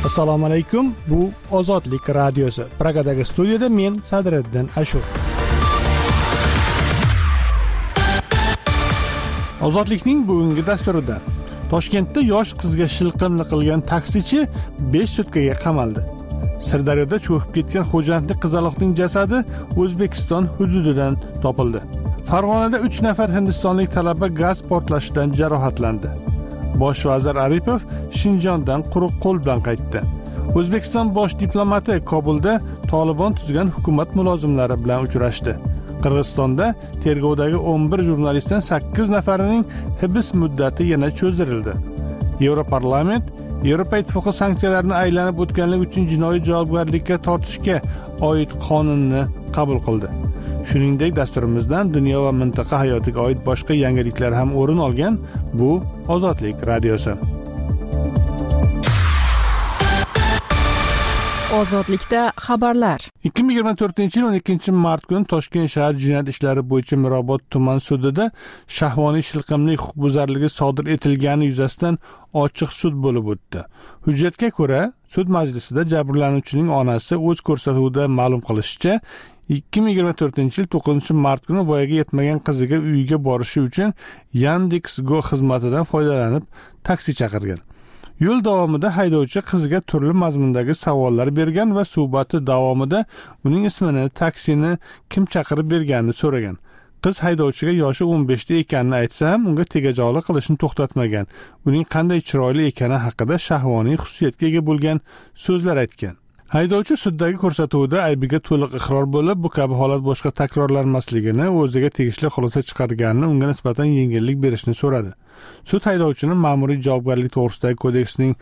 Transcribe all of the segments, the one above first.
Assalomu alaykum. Bu Ozodlik radiosi. Pragadagi studiyada men Sadriddin Ashur. Ozodlikning bugungi dasturida Toshkentda yosh qizga shilqimlik qilgan taksichi 5 sutkaga qamaldi. Sirdaryoda cho'kib ketgan xo'jandlik qizaloqning jasadi O'zbekiston hududidan topildi. Farg'onada 3 nafar hindistonlik talaba gaz portlashidan jarohatlandi. Bosh vazir Aripov Shinjondan quruq qo'l bilan qaytdi. O'zbekiston bosh diplomati Kobulda Tolibon tuzgan hukumat mulozimlari bilan uchrashdi. Qirg'izistonda tergovdagi 11 jurnalistdan 8 nafarining hibs muddati yana cho'zdirildi. Yevroparlament Yevropa Ittifoqi sanksiyalarni aylanib o'tganlik uchun jinoiy javobgarlikka tortishga oid qonunni qabul qildi. Shuningdek, dasturimizdan dunyo va mintaqa hayotiga oid boshqa yangiliklar ham o'rin olgan. Bu Ozodlik radiosi. Ozodlikda xabarlar. 2024-yil 12-mart kuni Toshkent shahar jinoyat ishlari bo'yicha Mirobod tuman sudida shahvoniy shilqimlik huquqbuzarligi sodir etilgani yuzasidan ochiq sud bo'lib o'tdi. Hujjatga ko'ra, sud majlisida jabrlanuvchining onasi o'z ko'rsatuvida ma'lum qilishicha, 2024-yil 9-mart kuni voyaga yetmagan qiziga uyiga borishi uchun Yandex.Go xizmatidan foydalanib taksi chaqirgan. Yo'l davomida haydovchi qizga turli mazmundagi savollar bergan va suhbati davomida uning ismini, taksini kim chaqirib berganini so'ragan. Qiz haydovchiga yoshi 15 da ekanini aytsa ham, unga tegajog'lik qilishni to'xtatmagan. Uning qanday chiroyli ekani haqida shahvoniy xususiyatga ega bo'lgan so'zlar aytgan. Haydovchi suddagi ko'rsatuvida aybiga to'liq iqror bo'lib, bu kabi holat boshqa takrorlanmasligini, o'ziga tegishli xulosa chiqarganini, unga nisbatan yengillik berishni so'radi. Sud haydovchini ma'muriy javobgarlik to'g'risidagi kodeksning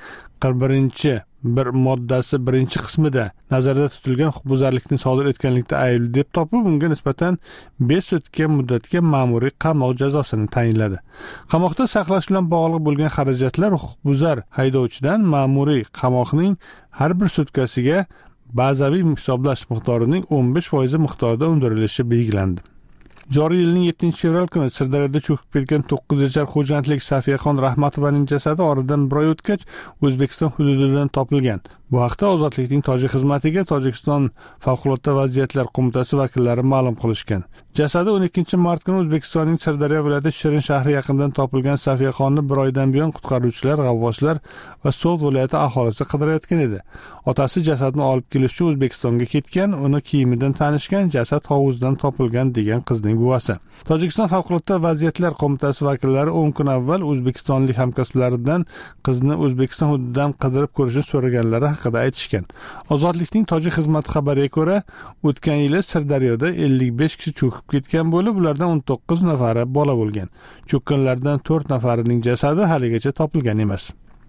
41-moddasi 1-qismida nazarda tutilgan huquqbuzarlikni sodir etganlikda aybli deb topib, unga nisbatan 5 sutka muddatga ma'muriy qamoq jazosini tayinladi. Qamoqda saqlash bilan bog'liq bo'lgan xarajatlar huquqbuzar haydovchidan ma'muriy qamoqning har bir sutkasiga bazaviy hisoblash miqdorining 15% miqdorida undirilishi belgilandi. Joriy yilning 7-fevral kuni Sirdaryoda cho'kib ketgan 9 yashar xo'jandlik Safiyaxon Rahmatovaning jasadi oradan bir oy o'tgach O'zbekiston hududidan topilgan. Bu haqda Ozodlikning tojik xizmatiga Tojikiston Favqulodda vaziyatlar qo'mitasi vakillari ma'lum qilishgan. Jasadi 12-mart kuni O'zbekistonning Sirdaryo viloyati Shirin shahri yaqinidan topilgan Safiyaxonni bir oydan buyon qutqaruvchilar, g'avvoslar va So'g'd viloyati aholisi qidirayotgan edi. Otasi jasadni olib kelish uchun O'zbekistonga ketgan, uni kiyimidan tanishgan, jasad hovuzdan topilgan degan qizning buvasi. Tojikiston Favqulodda vaziyatlar qo'mitasi vakillari 10 kun avval o'zbekistonlik hamkasblaridan qizni O'zbekiston hududidan qidirib ko'rishni so'raganlari haqida aytishgan. Ozodlikning tojik xizmati xabariga ko'ra, o'tgan yili Sirdaryoda 55 kishi cho'kib ketgan bo'lib, ulardan 19 nafari bola bo'lgan. Cho'kkanlardan 4 nafarining jasadi haligacha topilgan emas.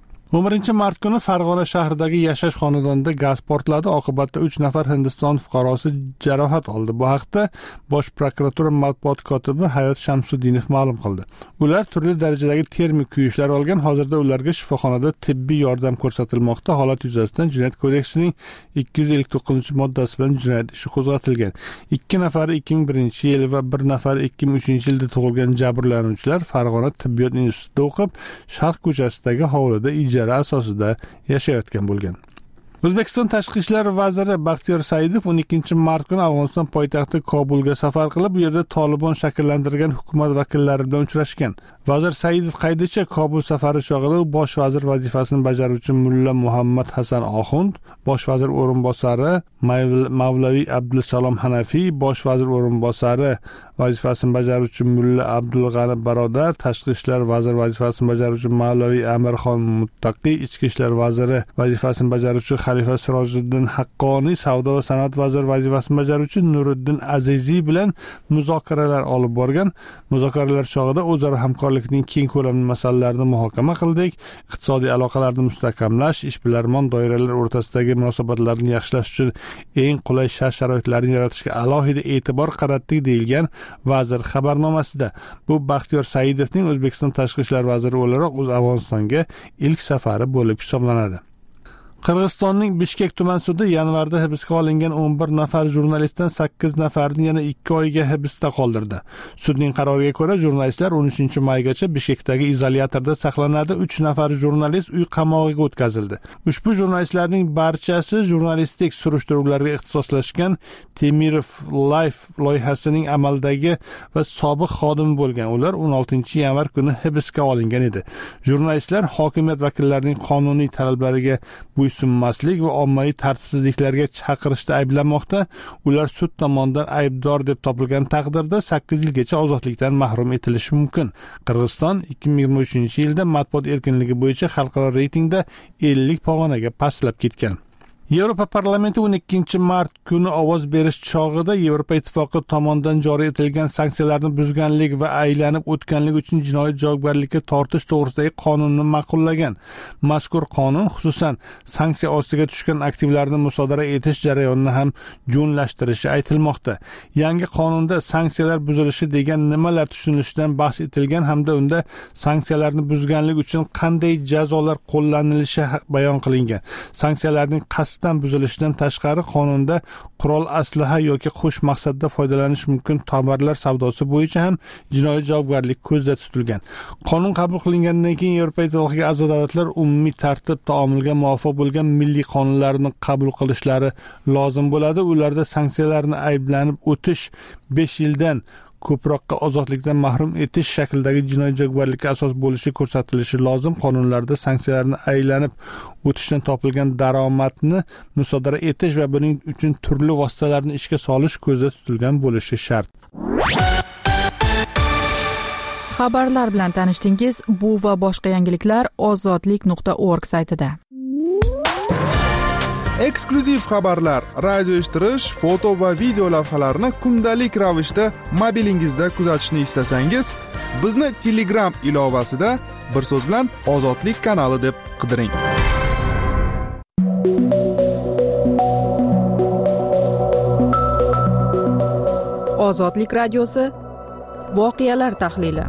11-mart kuni Farg'ona shahridagi yashash xonadonida gaz portladi. Oqibatda 3 nafar Hindiston fuqarosi jarohat oldi. Bu haqda Bosh prokuratura matbuot kotibi Hayot Shamsuddinov ma'lum qildi. Ular turli darajadagi termik kuyishlar olgan. Hozirda ularga shifoxonada tibbiy yordam ko'rsatilmoqda. Holat yuzasidan Jinoyat kodeksining 259-moddasi bilan jinoyat ishi qo'zg'atilgan. 2 nafari 2001-yil va 1 nafari 2003-yilda tug'ilgan jabrlanuvchilar Farg'ona tibbiyot institutida o'qib, Sharq ko'chasidagi hovlida asosida yashayotgan bo'lgan. O'zbekiston Tashqi ishlar vaziri Baxtiyor Saidov 12-mart kuni Afg'oniston poytaxti Kobulga safar qilib, bu yerda Tolibon shakllantirgan hukumat vakillari bilan uchrashgan. Vazir Saidov qaydicha Kobul safari chog'ida bosh vazir vazifasini bajaruvchi Mulla Muhammad Hasan Oxund, bosh vazir o'rinbosari Mavlaviy Abdusalom Hanafiy, bosh vazir o'rinbosari vazifasini bajaruvchi Mulla Abdulg'ani Barodar, tashqi ishlar vaziri vazifasini bajaruvchi Mavlaviy Amirxon Muttaqi, ichki ishlar vaziri vazifasini bajaruvchi Xalifa Sirojiddin Haqqoniy, savdo va sanoat vaziri vazifasini bajaruvchi Nuriddin Aziziy bilan muzokaralar olib borgan. Muzokaralar chog'ida o'zaro hamkorlikning keng ko'lamli masalalarini muhokama qildik. Iqtisodiy aloqalarni mustahkamlash, ishbilarmon doiralar o'rtasidagi munosabatlarni yaxshilash uchun eng qulay shart-sharoitlarni yaratishga alohida e'tibor qaratdik deyilgan vazir xabarnomasida. Bu Baxtiyor Saidovning O'zbekiston Tashqi ishlar vaziri o'laroq o'z Afg'onistonga ilk safari bo'lib hisoblanadi. Qirg'izistonning Bishkek tuman sudi yanvarda hibsga olingan 11 nafar jurnalistdan 8 nafarini yana 2 oyga hibsda qoldirdi. Sudning qaroriga ko'ra, jurnalistlar 13 maygacha Bishkekdagi izolyatorda saqlanadi. 3 nafar jurnalist uy qamog'iga o'tkazildi. Ushbu jurnalistlarning barchasi jurnalistik surishtiruvlarga ixtisoslashgan Temirov Life loyihasining amaldagi va sobiq xodimi bo'lgan. Ular 16 yanvar kuni hibsga olingan edi. Jurnalistlar hokimiyat vakillarining qonuniy talablariga bo'ysunmaslik va ommaviy tartibsizliklarga chaqirishda ayblanmoqda. Ular sud tomonidan aybdor deb topilgan taqdirda 8 yilgacha ozodlikdan mahrum etilishi mumkin. Qirg'iziston 2023-yilda matbuot erkinligi bo'yicha xalqaro reytingda 50 pog'onaga pastlab ketgan. Yevropa parlamenti 12 mart kuni ovoz berish chog'ida Yevropa ittifoqi tomonidan joriy etilgan sanksiyalarni buzganlik va aylanib o'tganlik uchun jinoiy javobgarlikka tortish to'g'risidagi qonunni ma'qullagan. Mazkur qonun xususan sanksiya ostiga tushgan aktivlarni musodara etish jarayonini ham jo'nlashtirishi aytilmoqda. Yangi qonunda sanksiyalar buzilishi degan nimalar tushunilishidan bahs etilgan hamda unda sanksiyalarni buzganlik uchun qanday jazolar qo'llanilishi bayon qilingan. Sanksiyalarning buzilishidan tashqari qonunda qurol aslaha yoki qo'sh maqsadda foydalanish mumkin tovarlar savdosi bo'yicha ham jinoiy javobgarlik ko'zda tutilgan. Qonun qabul qilingandan keyin Yevropa ittifoqiga a'zo davlatlar umumiy tartib taomilga muvofiq bo'lgan milliy qonunlarni qabul qilishlari lozim bo'ladi. Ularda sanksiyalarni ayblanib o'tish 5 yildan ko'proqqa ozodlikdan mahrum etish shaklidagi jinoiy javobgarlikka asos bo'lishi ko'rsatilishi lozim. Qonunlarda sanksiyalarni aylanib o'tishdan topilgan daromadni musodara etish va buning uchun turli vositalarni ishga solish ko'zda tutilgan bo'lishi shart. Xabarlar bilan tanishdingiz. Bu va boshqa yangiliklar ozodlik.org saytida. Eksklyuziv xabarlar, radio eshittirish, foto va video lavhalarni kundalik ravishda mobilingizda kuzatishni istasangiz, bizni Telegram ilovasida bir so'z bilan Ozodlik kanali deb qidiring. Ozodlik radiosi voqealar tahlili.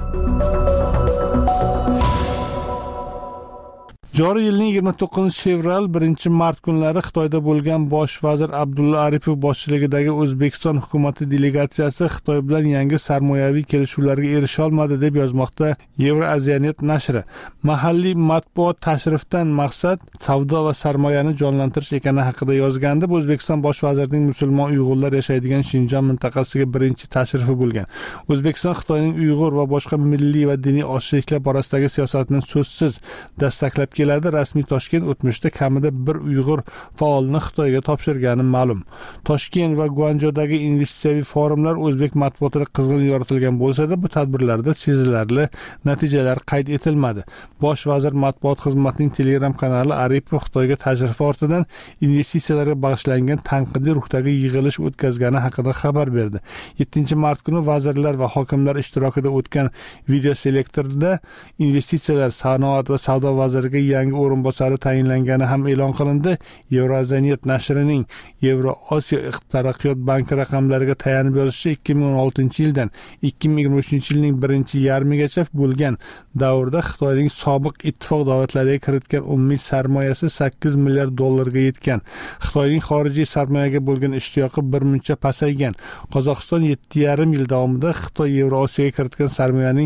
Joriy yilning 29-fevral 1-mart kunlari Xitoyda bo'lgan bosh vazir Abdulla Aripov boshchiligidagi O'zbekiston hukumati delegatsiyasi Xitoy bilan yangi sarmoyaviy kelishuvlarga erisha olmadi deb yozmoqda Euroasianet nashri. Mahalliy matbuot tashrifdan maqsad savdo va sarmoyani jonlantirish ekani haqida yozgandi. O'zbekiston bosh vazirining musulmon Uyg'urlar yashaydigan Shinjon mintaqasiga birinchi tashrifi bo'lgan. O'zbekiston Xitoyning Uyg'ur va boshqa milliy va diniy ozchiliklar borasidagi siyosatini so'zsiz dastaklab keladi. Rasmiy Toshkent o'tmishda kamida bir Uyg'ur faolni Xitoyga topshirgani ma'lum. Toshkent va Guanjodagi investitsiyaviy forumlar o'zbek matbuotida qizg'in yoritilgan bo'lsa-da, bu tadbirlarda sezilarli natijalar qayd etilmadi. Bosh vazir matbuot xizmatining Telegram kanali Aripov Xitoyga tashrifi ortidan investitsiyalarga bag'ishlangan tanqidiy ruhdagi yig'ilish o'tkazgani haqida xabar berdi. 7-mart kuni vazirlar va hokimlar ishtirokida o'tgan video selektorda investitsiyalar, sanoat va savdo vaziriga yangi o'rinbosari tayinlangani ham e'lon qilindi. Euroasianet nashrining Yevroosiyo taraqqiyot banki raqamlariga tayanib yozishicha 2016-yildan 2023-yilning birinchi yarmigacha bo'lgan davrda Xitoyning sobiq ittifoq davlatlariga kiritgan umumiy sarmoyasi 8 milliard dollarga yetgan. Xitoyning xorijiy sarmoyaga bo'lgan ishtiyoqi birmuncha pasaygan. Qozog'iston 7,5 yil davomida Xitoy Yevroosiyoga kiritgan sarmoyaning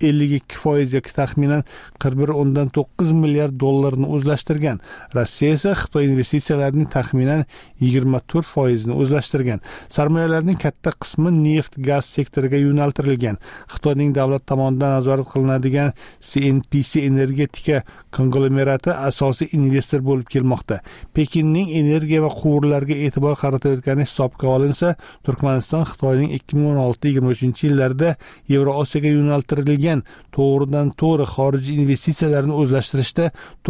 52% yoki taxminan 41.9 milliard dollarni o'zlashtirgan. Rossiya esa Xitoy investitsiyalarining taxminan 24% o'zlashtirgan. Sarmoyalarning katta qismi neft, gaz sektoriga yo'naltirilgan. Xitoyning davlat tomonidan nazorat qilinadigan CNPC energetika konglomerati asosiy investor bo'lib kelmoqda. Pekinning energiya va quvurlarga e'tibor qaratayotgani hisobga olinsa, Turkmaniston Xitoyning 2016-2023 yillarda Yevroosiyoga yo'naltirilgan to'g'ridan-to'g'ri xorijiy investitsiyalarni o'zlashtirishda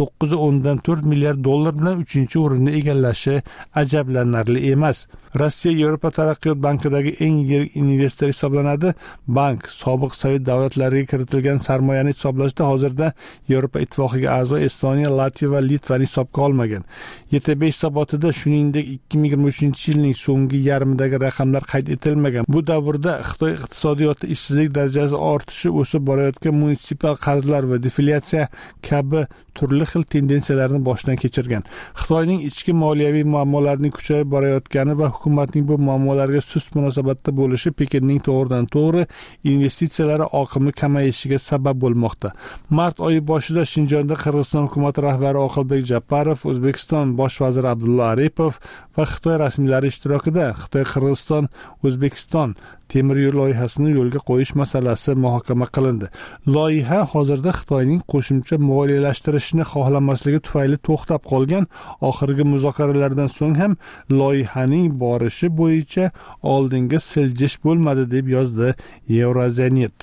9.4 milliard dollar bilan 3-o'rinni egallashi ajablanarli emas. Rossiya Yevropa taraqqiyot bankidagi eng yirik investor hisoblanadi. Bank sobiq Sovet davlatlariga kiritilgan sarmoyani hisoblashda hozirda Yevropa ittifoqiga a'zo Estoniya, Latviya va Litvani hisobga olmagan. YTB hisobotida shuningdek 2023-yilning so'nggi yarmidagi raqamlar qayd etilmagan. Bu davrda Xitoy iqtisodiyoti ishsizlik darajasi ortishi o'sib borayotgan munitsipal qarzlar va deflyatsiya kabi turli xil tendensiyalarni boshdan kechirgan. Xitoyning ichki moliyaviy muammolarining kuchayib borayotgani va hukumatning bu muammolarga sust munosabatda bo'lishi Pekinning to'g'ridan-to'g'ri investitsiyalari oqimi kamayishiga sabab bo'lmoqda. Mart oyi boshida Shinjonda Qirg'iziston hukumati rahbari Oqilbek Japarov, O'zbekiston bosh vaziri Abdulla Aripov va Xitoy rasmiylari ishtirokida Xitoy-Qirg'iziston O'zbekiston temir yo'l loyihasini yo'lga qo'yish masalasi muhokama qilindi. Loyiha hozirda Xitoyning qo'shimcha moliyalashtirishni xohlamasligi tufayli to'xtab qolgan. Oxirgi muzokaralardan so'ng ham loyihaning borishi bo'yicha oldinga siljish bo'lmadi deb yozdi Eurozanet.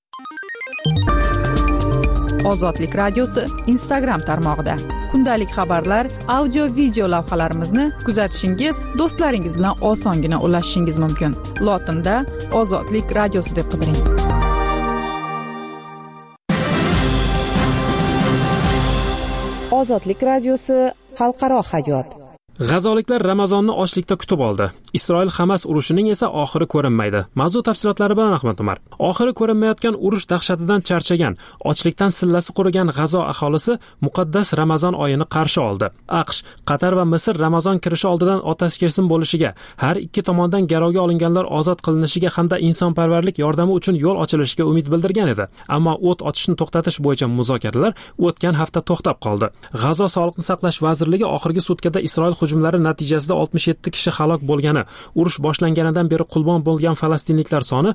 Ozodlik radiosi Instagram tarmog'ida kundalik xabarlar, audio video lavhalarimizni kuzatishingiz, do'stlaringiz bilan osongina ulashishingiz mumkin. Lotinda Ozodlik radiosi deb qidiring. Ozodlik radiosi xalqaro hayot. G'azoliklar Ramazonni ochlikda kutib oldi. Isroil-Hamas urushining esa oxiri ko'rinmaydi. Mavzu tafsilotlari bilan Ahmad Umar. Oxiri ko'rinmayotgan urush dahshatidan charchagan, ochlikdan sillasi qurigan G'azo aholisi muqaddas Ramazon oyini qarshi oldi. AQSh, Qatar va Misr Ramazon kirishi oldidan otasi kelsin bo'lishiga, har ikki tomondan garovga olinganlar ozod qilinishiga hamda insonparvarlik yordami uchun yo'l ochilishiga umid bildirgan edi. Ammo o't ochishni to'xtatish bo'yicha muzokaralar o'tgan hafta to'xtab qoldi. G'azo Sog'liqni saqlash vazirligi oxirgi sutkada Isroil hujumlari natijasida 67 kishi halok bo'lgani, urush boshlanganidan beri qurbon bo'lgan falastinliklar soni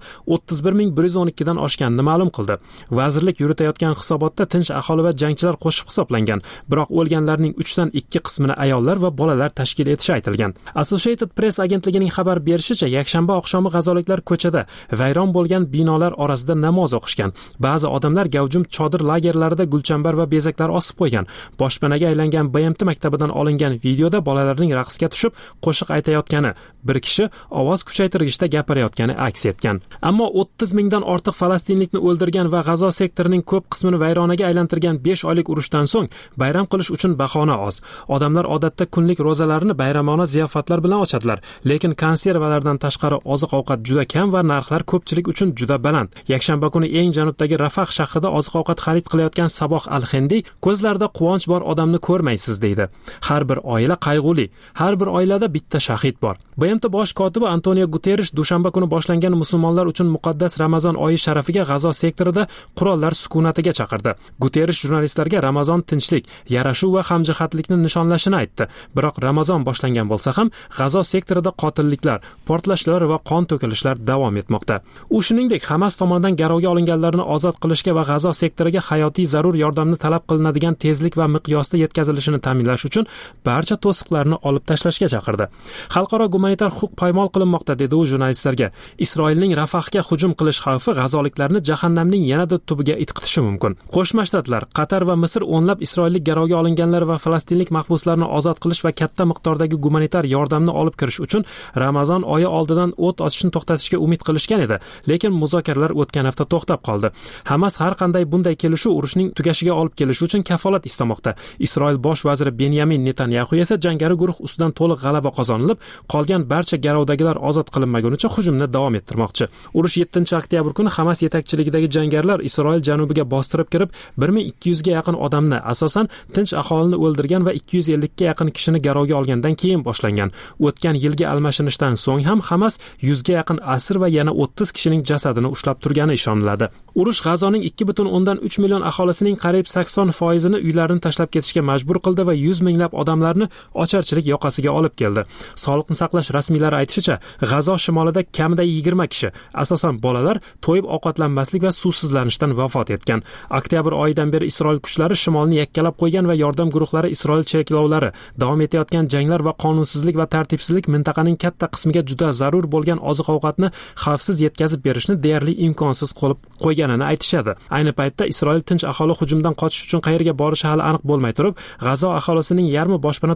31112 dan oshganini ma'lum qildi. Vazirlik yuritayotgan hisobotda tinch aholi va jangchilar qo'shib hisoblangan, biroq o'lganlarning 3 dan 2 qismini ayollar va bolalar tashkil etishi aytilgan. Associated Press agentligining xabar berishicha, yakshanba oqshomi g'azoliklar ko'chada vayron bo'lgan binolar orasida namoz o'qishgan. Ba'zi odamlar gavjum chodir lagerlarida gulchambar va bezaklar osib qo'ygan. Boshpanaga aylangan BMT maktabidan olingan videoda bolalarning raqsga tushib qo'shiq aytayotgani, bir kishi ovoz kuchaytirgichda gapirayotgani aks etgan. Ammo 30 mingdan ortiq falastinlikni o'ldirgan va G'azo sektorining ko'p qismini vayronaga aylantirgan 5 oylik urushdan so'ng bayram qilish uchun bahona oz. Odamlar odatda kunlik ro'zalarini bayramona ziyofatlar bilan ochadilar, lekin konservalardan tashqari oziq-ovqat juda kam va narxlar ko'pchilik uchun juda baland. Yakshanba kuni eng janubdagi Rafah shahrida oziq-ovqat xarid qilayotgan Saboh Al-Hindi ko'zlarida quvonch bor odamni ko'rmaysiz deydi. Har bir oila qayg'uli, har bir oilada bitta shahid bor. BMT bosh kotibi Antonio Guterres dushanba kuni boshlangan musulmonlar uchun muqaddas Ramazon oyi sharafiga G'azo sektorida qurollar sukunatiga chaqirdi. Guterres jurnalistlarga Ramazon tinchlik, yarashuv va hamjihatlikni nishonlashini aytdi. Biroq Ramazon boshlangan bo'lsa ham G'azo sektorida qotilliklar, portlashlar va qon to'kilishlar davom etmoqda. U shuningdek Hamas tomonidan garovga olinganlarni ozod qilishga va G'azo sektoriga hayotiy zarur yordamni talab qilinadigan tezlik va miqyosda yetkazilishini ta'minlash uchun barcha to'siqlarni olib tashlashga chaqirdi. Xalqaro gumanitar huquq poymol qilinmoqda, dedi u jurnalistlarga. Isroilning Rafahga hujum qilish xavfi g'azoliklarni jahannamning yanada tubiga itqitishi mumkin. Qo'shma Shtatlar, Qatar va Misr o'nlab isroillik garovga olinganlar va falastinlik mahbuslarni ozod qilish va katta miqdordagi gumanitar yordamni olib kirish uchun Ramazon oyi oldidan o't ochishni to'xtatishga umid qilishgan edi, lekin muzokaralar o'tgan hafta to'xtab qoldi. Hamas har qanday bunday kelishuv urushning tugashiga olib kelishi uchun kafolat istamoqda. Isroil bosh vaziri Benyamin Netanyahu esa jangari guruh ustidan to'liq g'alaba qozonilib, qolgan barcha garovdagilar ozod qilinmagunicha hujumni davom ettirmoqchi. Urush 7-oktyabr kuni Hamas yetakchiligidagi jangarilar Isroil janubiga bostirib kirib, 1200 ga yaqin odamni, asosan tinch aholini o'ldirgan va 250 ga yaqin kishini garovga olgandan keyin boshlangan. O'tgan yilgi almashinishdan so'ng ham Hamas 100 ga yaqin asir va yana 30 kishining jasadini ushlab turgani ishoniladi. Urush G'azoning 2,3 million aholisining qariyb 80% uylarini tashlab ketishga majbur qildi va 100 minglab odamlarni ocharchilik yoqasiga olib keldi. Sog'liqni saqlash rasmiylari aytishicha, G'azo shimolida kamida 20 kishi, asosan bolalar, to'yib ovqatlanmaslik va suvsizlanishdan vafot etgan. Oktyabr oyidan beri Isroil kuchlari shimolni yakkalab qo'ygan va yordam guruhlari Isroil cheklovlari, davom etayotgan janglar va qonunsizlik va tartibsizlik mintaqaning katta qismiga juda zarur bo'lgan oziq-ovqatni xavfsiz yetkazib berishni deyarli imkonsiz qilib qo'yganini aytishadi. Ayni paytda Isroil tinch aholi hujumdan qochish uchun qayerga borishi hali aniq bo'lmay turib, G'azo aholisining yarmi boshpana topgan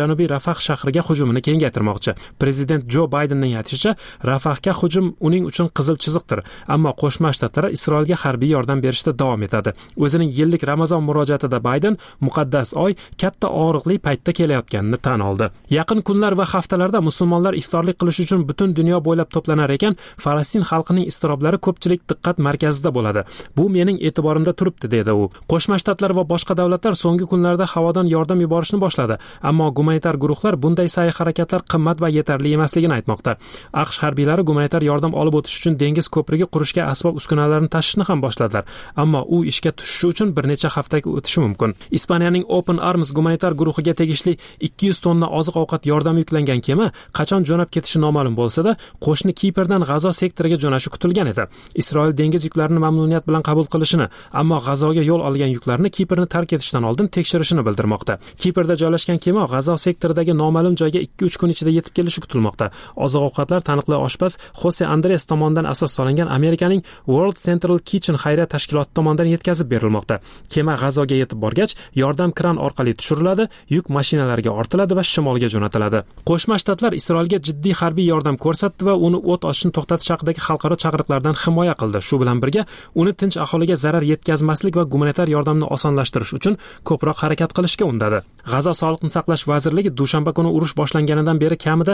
janubiy Rafah shahriga hujumini kengaytirmoqchi. Prezident Jo Baydenning aytishicha, Rafahga hujum uning uchun qizil chiziqdir, ammo Qo'shma Shtatlar Isroilga harbiy yordam berishda davom etadi. O'zining yillik Ramazon murojaatida Bayden muqaddas oy katta og'riqli paytda kelayotganini tan oldi. Yaqin kunlar va haftalarda musulmonlar iftorlik qilish uchun butun dunyo bo'ylab to'planar ekan, Falastin xalqining iztiroblari ko'pchilik diqqat markazida bo'ladi. Bu mening e'tiborimda turibdi, dedi u. Qo'shma Shtatlar va boshqa davlatlar so'nggi kunlarda havodan yordam yuborishni boshladi, ammo gumanitar guruhlar bunday sa'y-harakatlar qimmat va yetarli emasligini aytmoqda. AQSh harbiylari gumanitar yordam olib o'tish uchun dengiz ko'prigi qurishga asbob-uskunalarni tashishni ham boshladilar, ammo u ishga tushishi uchun bir necha haftaga o'tishi mumkin. Ispaniyaning Open Arms gumanitar guruhiga tegishli 200 tonna oziq-ovqat yordami yuklangan kema qachon jo'nab ketishi noma'lum bo'lsa-da, qo'shni Kiprdan G'azo sektoriga jo'nashi kutilgan edi. Isroil dengiz yuklarini mamnuniyat bilan qabul qilishini, ammo G'azoga yo'l olgan yuklarni Kiprni tark etishdan oldin tekshirishini bildirmoqda. Kiprda joylashgan kema G'azo sektoridagi noma'lum joyga 2-3 kun ichida yetib kelishi kutilmoqda. Oziq-ovqatlar taniqli oshpaz Jose Andres tomonidan asos solingan Amerikaning World Central Kitchen xayriya tashkiloti tomonidan yetkazib berilmoqda. Kema G'azoga yetib borgach, yordam kran orqali tushiriladi, yuk mashinalarga ortiladi va shimolga jo'natiladi. Qo'shma Shtatlar Isroilga jiddiy harbiy yordam ko'rsatdi va uni o't ochishni to'xtatish haqidagi xalqaro chaqiriqlardan himoya qildi. Shu bilan birga, uni tinch aholiga zarar yetkazmaslik va gumanitar yordamni osonlashtirish uchun ko'proq harakat qilishga undadi. G'azo Sog'liqni saqlash vazirligi dushanba kuni urush boshlanganidan beri kamida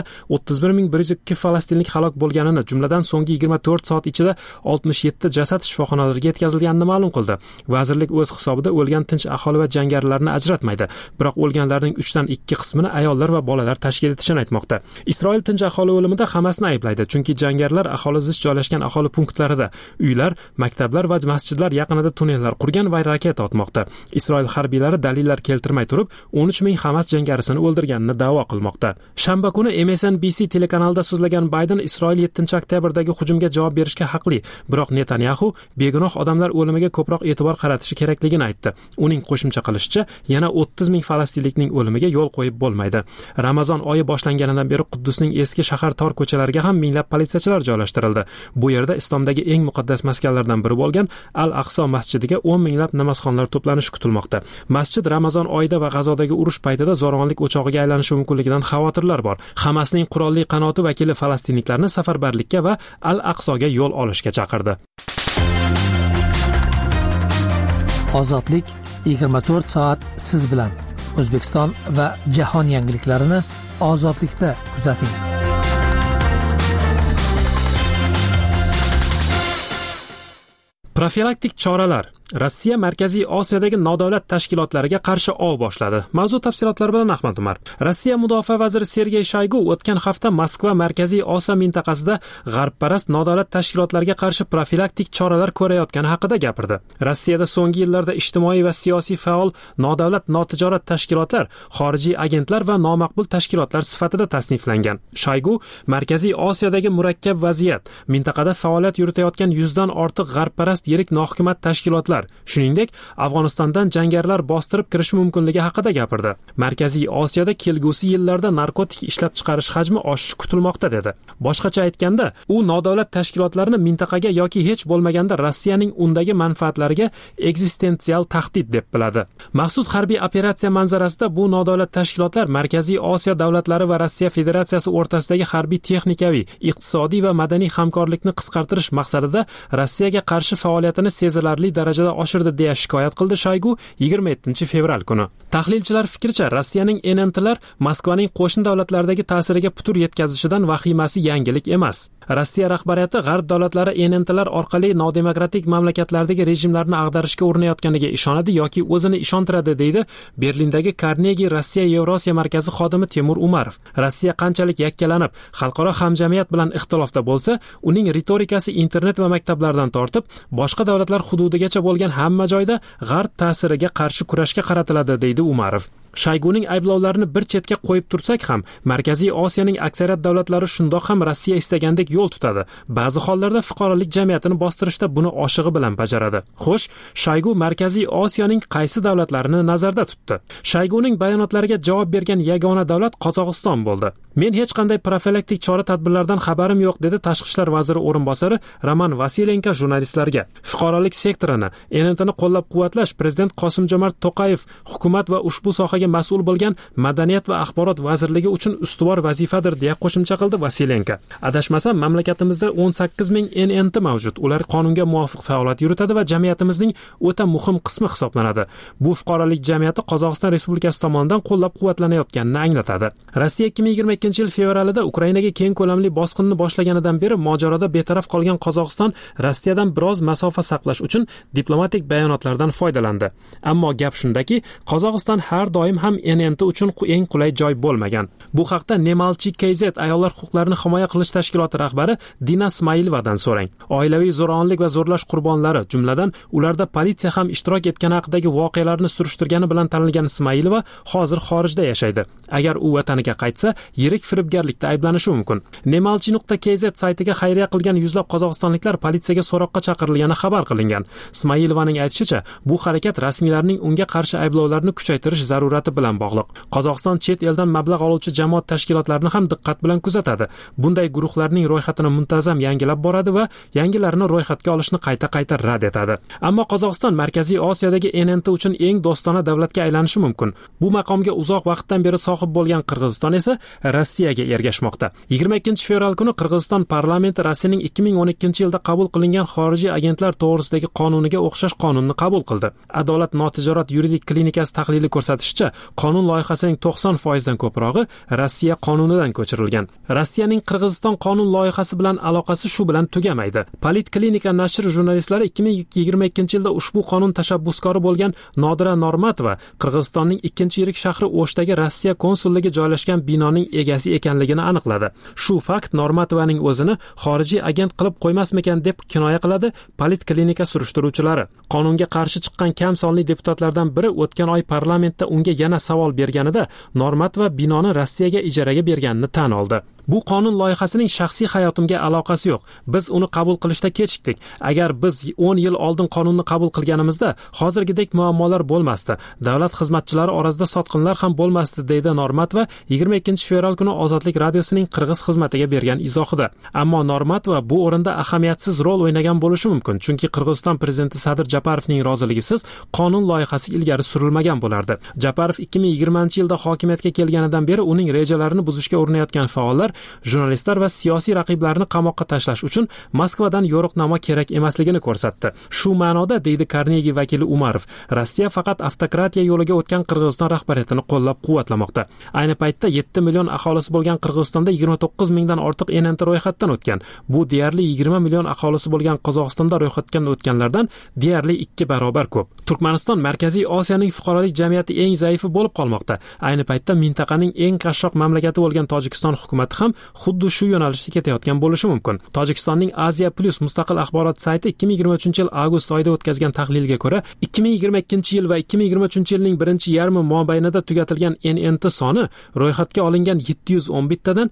31102 falastinlik halok bo'lganini, jumladan so'nggi 24 soat ichida 67 jasad shifoxonalarga yetkazilganini ma'lum qildi. Vazirlik o'z hisobida o'lgan tinch aholi va jangarilarni ajratmaydi, biroq o'lganlarning 3 dan 2 qismini ayollar va bolalar tashkil etishini aytmoqda. Isroil tinch aholi o'limida Hamasni ayblaydi, chunki jangarilar aholi zich joylashgan aholi punktlarida uylar, maktablar va masjidlar yaqinida tunnellar qurgan va raketa otmoqda. Isroil harbiylari dalillar keltirmay turib 13 ming Hamas jangarisini o'ldirganini da'vo qilmoqda. Shanba kuni MSNBC telekanalida so'zlagan Bayden Isroil 7-oktyabrdagi hujumga javob berishga haqli, biroq Netanyahu begunoh odamlar o'limiga ko'proq e'tibor qaratishi kerakligini aytdi. Uning qo'shimcha qilishicha, yana 30 ming falastinlikning o'limiga yo'l qo'yib bo'lmaydi. Ramazon oyi boshlanganidan beri Quddusning eski shahar tor ko'chalariga ham minglab politsiyachilar joylashtirildi. Bu yerda islomdagi eng muqaddas maskanlardan biri bo'lgan Al-Aqso masjidiga 10 minglab namozxonlar to'planishi kutilmoqda. Masjid Ramazon oyida va G'azodagi urush paytida zo'ravonlik o'chog'iga aylanishi mumkinligidan xavotirlar bor. Hamasning qurolli qanoti vakili falastinliklarni safarbarlikka va Al-Aqsoga yo'l olishga chaqirdi. Ozodlik 24 soat siz bilan. O'zbekiston va jahon yangiliklarini ozodlikda kuzating. Profilaktik choralar. Rossiya Markaziy Osiyodagi nodavlat tashkilotlariga qarshi ov boshladi. Mavzu tafsilotlari bilan Ahmad Umar. Rossiya mudofaa vaziri Sergey Shoygu o'tgan hafta Moskva Markaziy Osiyo mintaqasida g'arbparast nodavlat tashkilotlarga qarshi profilaktik choralar ko'rayotgani haqida gapirdi. Rossiyada so'nggi yillarda ijtimoiy va siyosiy faol nodavlat notijorat tashkilotlar, xorijiy agentlar va nomaqbul tashkilotlar sifatida tasniflangan. Shoygu Markaziy Osiyodagi murakkab vaziyat, mintaqada faoliyat yuritayotgan 100 dan ortiq g'arbparast yirik nohukumat tashkilotlar, shuningdek Afg'onistondan jangarilar bostirib kirishi mumkinligi haqida gapirdi. Markaziy Osiyoda kelgusi yillarda narkotik ishlab chiqarish hajmi oshishi kutilmoqda dedi. Boshqacha aytganda, u nodavlat tashkilotlarni mintaqaga yoki hech bo'lmaganda Rossiyaning undagi manfaatlariga ekzistensial tahdid deb biladi. Maxsus harbiy operatsiya manzarasida bu nodavlat tashkilotlar Markaziy Osiyo davlatlari va Rossiya Federatsiyasi o'rtasidagi harbiy, texnikaviy, iqtisodiy va madaniy hamkorlikni qisqartirish maqsadida Rossiyaga qarshi faoliyatini sezilarli darajada oshirdi deya shikoyat qildi Shoygu 27 fevral kuni. Tahlilchilar fikricha, Rossiyaning NNTlar Moskvaning qo'shni davlatlardagi ta'siriga putur yetkazishidan vahimasi yangilik emas. Rossiya rahbariyati g'arb davlatlari NNTlar orqali nodemokratik mamlakatlardagi rejimlarni ag'darishga urinayotganiga ishonadi yoki o'zini ishontiradi, deydi Berlindagi Carnegie Rossiya Yevrosiya markazi xodimi Temur Umarov. Rossiya qanchalik yakkalanib, xalqaro hamjamiyat bilan ixtilofda bo'lsa, uning ritorikasi internet va maktablardan tortib, boshqa davlatlar hududigacha bo'lgan hamma joyda g'arb ta'siriga qarshi kurashga qaratiladi, deydi Umarov. Shoyguning ayblovlarini bir chetga qo'yib tursak ham, Markaziy Osiyoning aksariyat davlatlari shundoq ham Rossiya istagandek yo'l tutadi. Ba'zi hollarda fuqarolik jamiyatini bostirishda buni oshig'i bilan bajaradi. Xo'sh, Shoygu Markaziy Osiyoning qaysi davlatlarini nazarda tutdi? Shoyguning bayonotlariga javob bergan yagona davlat Qozog'iston bo'ldi. Men hech qanday profilaktik chora-tadbirlardan xabarim yo'q, dedi tashqi ishlar vaziri o'rinbosari Roman Vasilenko jurnalistlarga. Fuqarolik sektorini, NNTni qo'llab-quvvatlash Prezident Qosim-Jomart To'qayev hukumat va ushbu sohaga mas'ul bo'lgan Madaniyat va axborot vazirligi uchun ustuvor vazifadir, deya qo'shimcha qildi Vasilenko. Adashmasam, mamlakatimizda 18 ming NNT mavjud. Ular qonunga muvofiq faoliyat yuritadi va jamiyatimizning o'ta muhim qismi hisoblanadi. Bu fuqarolik jamiyati Qozog'iston Respublikasi tomonidan qo'llab-quvvatlanayotganini anglatadi. Rossiya 2022-yil fevralida Ukrainaga keng ko'lamli bosqinni boshlaganidan beri mojaroda betaraf qolgan Qozog'iston Rossiyadan biroz masofa saqlash uchun diplomatik bayonotlardan foydalandi. Ammo gap shundaki, Qozog'iston har doim ham NNT uchun eng qulay joy bo'lmagan. Bu haqda Nemalchi KZ ayollar huquqlarini himoya qilish tashkiloti rahbari Dina Smayilvadan so'rang. Oilaviy zo'ravonlik va zo'rlash qurbonlari, jumladan ularda politsiya ham ishtirok etgani haqidagi voqealarni surishtirgani bilan tanilgan Smayilova hozir xorijda yashaydi. Agar u vataniga qaytsa, yirik firibgarlikda ayblanishi mumkin. Nemalchi.kz saytiga xayriya qilgan yuzlab qozog'istonliklar politsiyaga so'roqqa chaqirilgani xabar qilingan. Smayilovaning aytishicha, bu harakat rasmiylarning unga qarshi ayblovlarni kuchaytirish zarurati bilan bog'liq. Qozog'iston chet eldan mablag' oluvchi jamoat tashkilotlarini ham diqqat bilan kuzatadi. Bunday guruhlarning ro'yxatini muntazam yangilab boradi va yangilarini ro'yxatga olishni qayta-qayta rad etadi. Ammo Qozog'iston Markaziy Osiyodagi NNT uchun eng do'stona davlatga aylanishi mumkin. Bu maqomga uzoq vaqtdan beri sohib bo'lgan Qirg'iziston esa Rossiyaga ergashmoqda. 22-fevral kuni Qirg'iziston parlamenti Rossiyaning 2012-yilda qabul qilingan xorijiy agentlar to'g'risidagi qonuniga o'xshash qonunni qabul qildi. Adolat notijorat yuridik klinikasi tahlili ko'rsatishicha, qonun loyihasining 90% dan ko'prog'i Rossiya qonunidan ko'chirilgan. Rossiyaning Qirg'iziston qonun loyihasi bilan aloqasi shu bilan tugamaydi. Politklinika nashri jurnalistlari 2022-yilda ushbu qonun tashabbuskori bo'lgan Nodira Normatova Qirg'izistonning 2-yirik shahri O'shdagi Rossiya konsulligi joylashgan binoning egasi ekanligini aniqladi. Shu fakt Normatovaning o'zini xorijiy agent qilib qo'ymasmikan deb kinoya qiladi politklinika surishtiruvchilari. Qonunga qarshi chiqqan kam sonli deputatlardan biri o'tgan oy parlamentda unga yana savol berganida Normatova binoni Rossiyaga ijaraga berganini tan oldi. Bu qonun loyihasining shaxsiy hayotimga aloqasi yo'q. Biz uni qabul qilishda kechikdik. Agar biz 10 yil oldin qonunni qabul qilganimizda hozirgidek muammolar bo'lmasdi. Davlat xizmatchilari orasida sotqinlar ham bo'lmasdi, deydi Normatova 22-fevral kuni Ozodlik radiosining qirg'iz xizmatiga bergan izohida. Ammo Normatova bu o'rinda ahamiyatsiz rol o'ynagan bo'lishi mumkin, chunki Qirg'iziston prezidenti Sadir Japarovning roziligisiz qonun loyihasi ilgari surilmagan bo'lardi. Japarov 2020-yilda hokimiyatga kelganidan beri uning rejalarini buzishga urinayotgan faollar jurnalistlar va siyosiy raqiblarni qamoqqa tashlash uchun Moskvadan yo'riqnoma kerak emasligini ko'rsatdi. Shu ma'noda, deydi Carnegie vakili Umarov, Rossiya faqat avtokratiya yo'liga o'tgan Qirg'iziston rahbariyatini qo'llab-quvvatlamoqda. Ayni paytda 7 million aholisi bo'lgan Qirg'izistonda 29 mingdan ortiq NNT ro'yxatdan o'tgan. Bu deyarli 20 million aholisi bo'lgan Qozog'istonda ro'yxatdan o'tganlardan deyarli 2 barobar ko'p. Turkmaniston Markaziy Osiyoning fuqarolik jamiyati eng zaifi bo'lib qolmoqda. Ayni paytda mintaqaning eng qashshoq mamlakati bo'lgan Tojikiston hukumati ham xuddi shu yo'nalishda ketayotgan bo'lishi mumkin. Tojikistonning Asia Plus mustaqil axborot sayti 2023-yil avgust oyida o'tkazgan tahlilga ko'ra, 2022-yil va 2023-yilning birinchi yarmi mobaynida tugatilgan NNT soni ro'yxatga olingan 711 tadan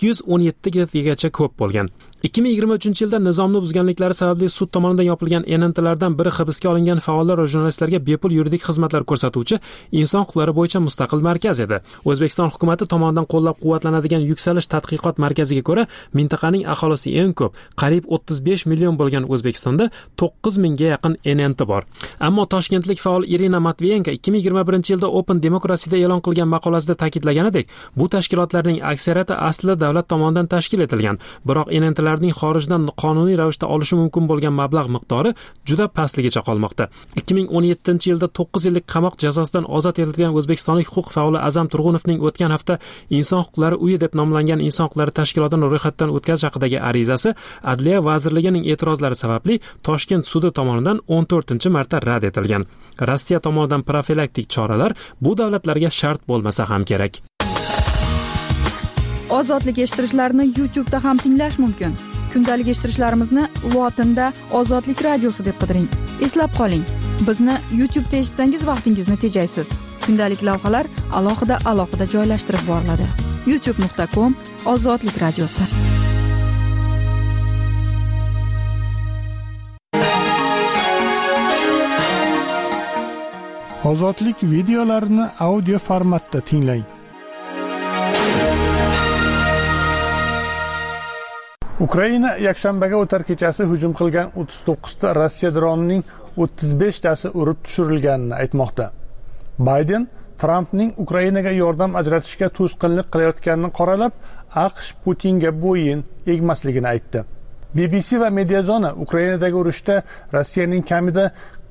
217 gacha ko'p bo'lgan. 2023-yilda nizomni buzganliklari sababli sud tomonidan yopilgan NNTlardan biri hibsga olingan faollar va jurnalistlarga bepul yuridik xizmatlar ko'rsatuvchi inson huquqlari bo'yicha mustaqil markaz edi. O'zbekiston hukumatı tomonidan qo'llab-quvvatlanadigan yuksalish tadqiqot markaziga ko'ra, mintaqaning aholisi eng ko'p, qariyb 35 million bo'lgan O'zbekistonda 9 mingga yaqin NNT bor. Ammo toshkentlik faol Irina Matviyenko 2021-yilda Open Democracy'da e'lon qilgan maqolasida ta'kidlaganidek, bu tashkilotlarning aksariyati aslida davlat tomonidan tashkil etilgan, biroq NNTlar xorijdan qonuniy ravishda olishi mumkin bo'lgan mablag' miqdori juda pastligicha qolmoqda. 2017-yilda 9 yillik qamoq jazosidan ozod etilgan o'zbekistonlik huquq faoli Azam Turg'unovning o'tgan hafta Inson huquqlari uyi deb nomlangan inson huquqlari tashkilotini ro'yxatdan o'tkazish haqidagi arizasi Adliya vazirligining e'tirozlari sababli Toshkent sudi tomonidan 14-marta rad etilgan. Rossiya tomonidan profilaktik choralar bu davlatlarga shart bo'lmasa ham kerak. Ozodlik eshittirishlarni YouTube'da ham tinglash mumkin. Kundalik eshittirishlarimizni lotinda Ozodlik radiosi deb qidiring. Eslab qoling, bizni YouTube'da eshitsangiz vaqtingizni tejaysiz. Kundalik lavhalar alohida joylashtirib boriladi. youtube.com/Ozodlik radiosi. Ozodlik videolarini audio formatda tinglang. Ukraina yakshanbaga o'tar kechasi hujum qilgan 39 ta Rossiya dronining 35 tasi urib tushirilganini aytmoqda. Bayden Trampning Ukrainaga yordam ajratishga to'sqinlik qilayotganini qoralab, AQSh Putinga bo'yin egmasligini aytdi. BBC va Mediazona Ukrainadagi urushda Rossiyaning kamida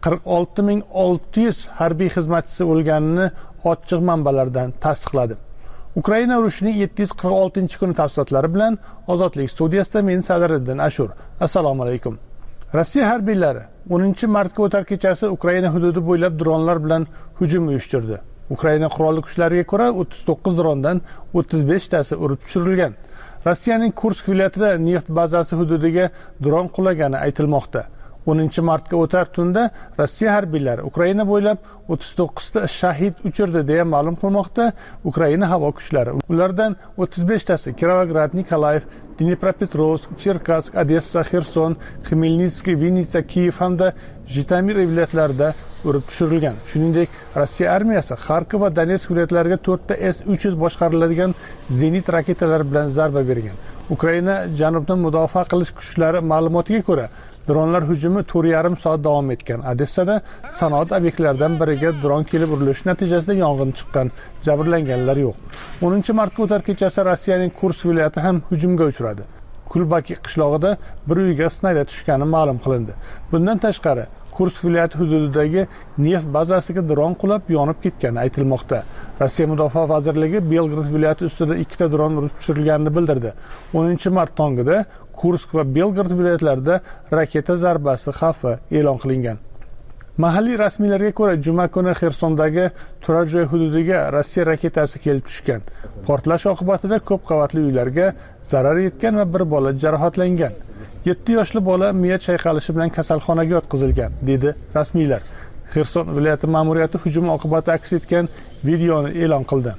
46,600 harbiy xizmatchisi o'lganini ochiq manbalardan tasdiqladi. Ukraina urushining 746-kuni tafsilotlari bilan Ozodlik studiyasida men Sadriddin Ashur. Assalomu alaykum. Rossiya harbiylari 10-martga o'tar kechasi Ukraina hududi bo'ylab dronlar bilan hujum uyushtirdi. Ukraina qurolli kuchlariga ko'ra 39 drondan 35 tasi urib tushirilgan. Rossiyaning Kursk viloyatida neft bazasi hududiga dron qulagani aytilmoqda. 10-martga o'tar tunda Rossiya harbiylari Ukraina bo'ylab 39 ta shahid uchirdi deya ma'lum qilmoqda Ukraina havo kuchlari. Ulardan 35 tasi Kirovograd, Nikolaev, Dnepropetrovsk, Cherkassk, Odessa, Xerson, Xmelnytskiy, Vinnytsa, Kiyev hamda Jitomir viloyatlarida urib tushirilgan. Shuningdek, Rossiya armiyasi Xarkov va Donetsk viloyatlariga 4 ta S-300 boshqariladigan zenit raketalari bilan zarba bergan. Ukraina janubdan mudofaa qilish kuchlari ma'lumotiga ko'ra, dronlar hujumi 4,5 soat davom etgan. Odessada sanoat obyektlaridan biriga dron kelib urilishi natijasida yong'in chiqqan. Jabrlanganlar yo'q. 10-martga o'tar kechasi Rossiyaning Kursk viloyati ham hujumga uchradi. Kulbaki qishlog'ida bir uyga snaryad tushgani ma'lum qilindi. Bundan tashqari, Kursk viloyati hududidagi neft bazasiga dron qulab yonib ketgani aytilmoqda. Rossiya Mudofaa vazirligi Belgrad viloyati ustida 2 ta dron urib tushirilganini bildirdi. 10-mart tongida Kursk va Belgrad viloyatlarida raketa zarbasi xavfi e'lon qilingan. Mahalliy rasmiylarga ko'ra, juma kuni Xersondagi turar joy hududiga Rossiya raketasi kelib tushgan. Portlash oqibatida ko'p qavatli uylarga zarar yetgan va bir bola jarohatlangan. 7 yoshli bola miya chayqalishi bilan kasalxonaga yotqizilgan, dedi rasmiylar. Xerson viloyati ma'muriyati hujum oqibati aks etgan videoni e'lon qildi.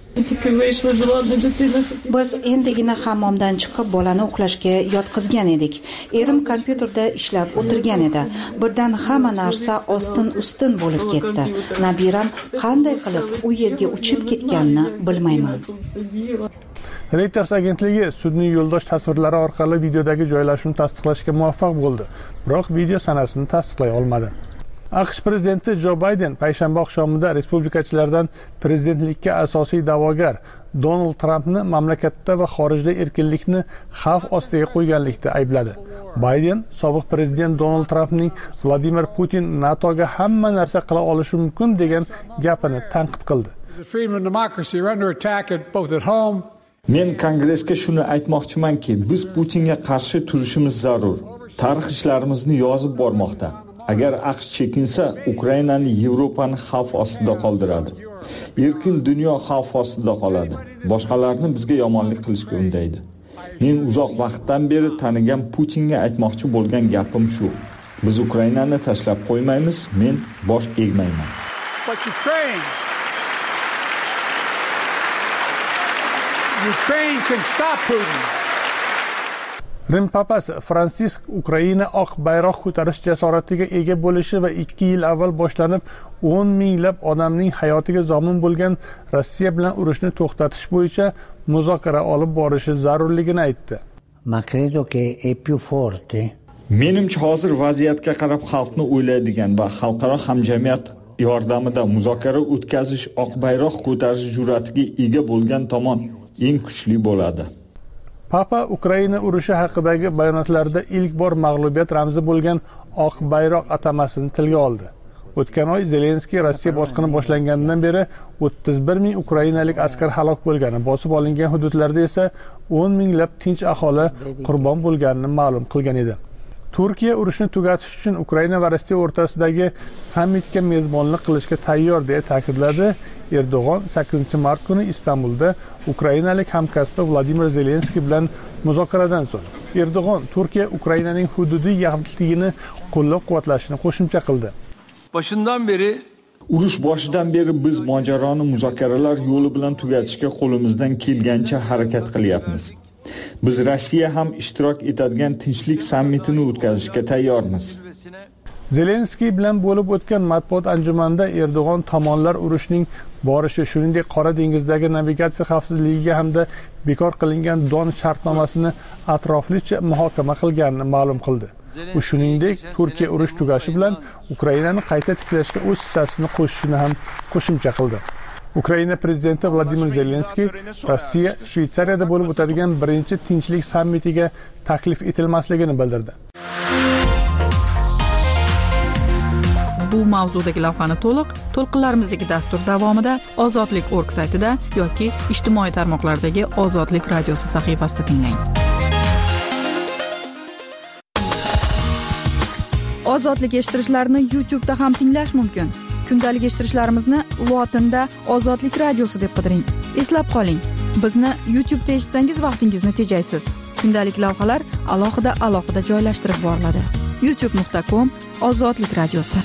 Biz endigina hammomdan chiqib bolani uxlashga yotqizgan edik. Erim kompyuterda ishlab o'tirgan edi. Birdan hamma narsa ostin-ustin bo'lib ketdi. Nabiram qanday qilib u yerga uchib ketganini bilmayman. Reuters agentligi sudning yo'ldosh tasvirlari orqali videodagi joylashuvni tasdiqlashga muvaffaq bo'ldi, biroq video sanasini tasdiqlay olmadi. AQSh prezidenti Jo Bayden payshanba oqshomida respublikachilardan prezidentlikka asosiy da'vogar Donald Trampni mamlakatda va xorijda erkinlikni xavf ostiga qo'yganlikda aybladi. Bayden sobiq prezident Donald Trampning Vladimir Putin NATOga hamma narsa qila olishi mumkin degan gapini tanqid qildi. Men Kongressga shuni aytmoqchimanki, biz Putinga qarshi turishimiz zarur. Tarix ishlarimizni yozib bormoqda. Agar AQSh chekinsa, Ukrainani, Yevropani xavf ostida qoldiradi. Erkin dunyo xavf ostida qoladi. Boshqalarni bizga yomonlik qilishga undaydi. Men uzoq vaqtdan beri tanigan Putinga aytmoqchi bo'lgan gapim shu. Biz Ukrainani tashlab qo'ymaymiz, men bosh egmayman. Ukraine can stop Putin. Rim papasi Fransisk Ukraina oq bayroq ko'tarish jasoratiga ega bo'lishi va 2 yil avval boshlanib 10 minglab odamning hayotiga zomin bo'lgan Rossiya bilan urushni to'xtatish bo'yicha muzokara olib borishi zarurligini aytdi. Menimcha hozir vaziyatga qarab xalqni o'ylaydigan va xalqaro hamjamiyat yordamida muzokara o'tkazish, oq bayroq ko'tarish jur'atiga ega bo'lgan tomon eng kuchli bo'ladi. Papa Ukraina urushi haqidagi bayonotlarda ilk bor mag'lubiyat ramzi bo'lgan oq bayroq atamasini tilga oldi. O'tgan oy Zelenskiy Rossiya bosqini boshlanganidan beri 31,000 ukrainalik askar halok bo'lgani, bosib olingan hududlarda esa 10 minglab tinch aholi qurbon bo'lganini ma'lum qilgan edi. Turkiya urushni tugatish uchun Ukraina va Rossiya o'rtasidagi sammitga mezbonlik qilishga tayyor deya ta'kidladi. Erdo'g'on 8-mart kuni Istanbulda ukrainalik hamkasbi Vladimir Zelenskiy bilan muzokaradan so'ng Erdo'g'on Turkiya Ukrainaning hududiy yaxlitligini qo'llab-quvvatlashini qo'shimcha qildi. Urush boshidan beri biz mojaroni muzokaralar yo'li bilan tugatishga qo'limizdan kelgancha harakat qilyapmiz. Biz Rossiya ham ishtirok etadigan tinchlik sammitini o'tkazishga tayyormiz. Zelenskiy bilan bo'lib o'tgan matbuot anjumanida Erdo'g'on tomonlar urushning borishi, shuningdek Qora dengizdagi navigatsiya xavfsizligiga hamda bekor qilingan Don shartnomasini atroflicha muhokama qilganini ma'lum qildi. U shuningdek Turkiya urush tugashi bilan Ukrainani qayta tiklashga o'z hissasini qo'shishini ham qo'shimcha qildi. Ukraina prezidenti Vladimir Zelenskiy Rossiya Shveysariyada bo'lib o'tadigan birinchi tinchlik sammitiga taklif etilmasligini bildirdi. Bu mavzudagi lavhani to'lqinlarimizdagi dastur davomida Ozodlik.org saytida yoki ijtimoiy tarmoqlardagi Ozodlik radiosi sahifasida tinglang. Ozodlik eshittirishlarni YouTube'da ham tinglash mumkin. Kundalik eshittirishlarimizni lotinda Ozodlik radiosi deb qidiring. Eslab qoling, bizni YouTube'da eshitsangiz vaqtingizni tejaysiz. Kundalik lavhalar alohida joylashtirib boriladi. youtube.com/Ozodlik radiosi.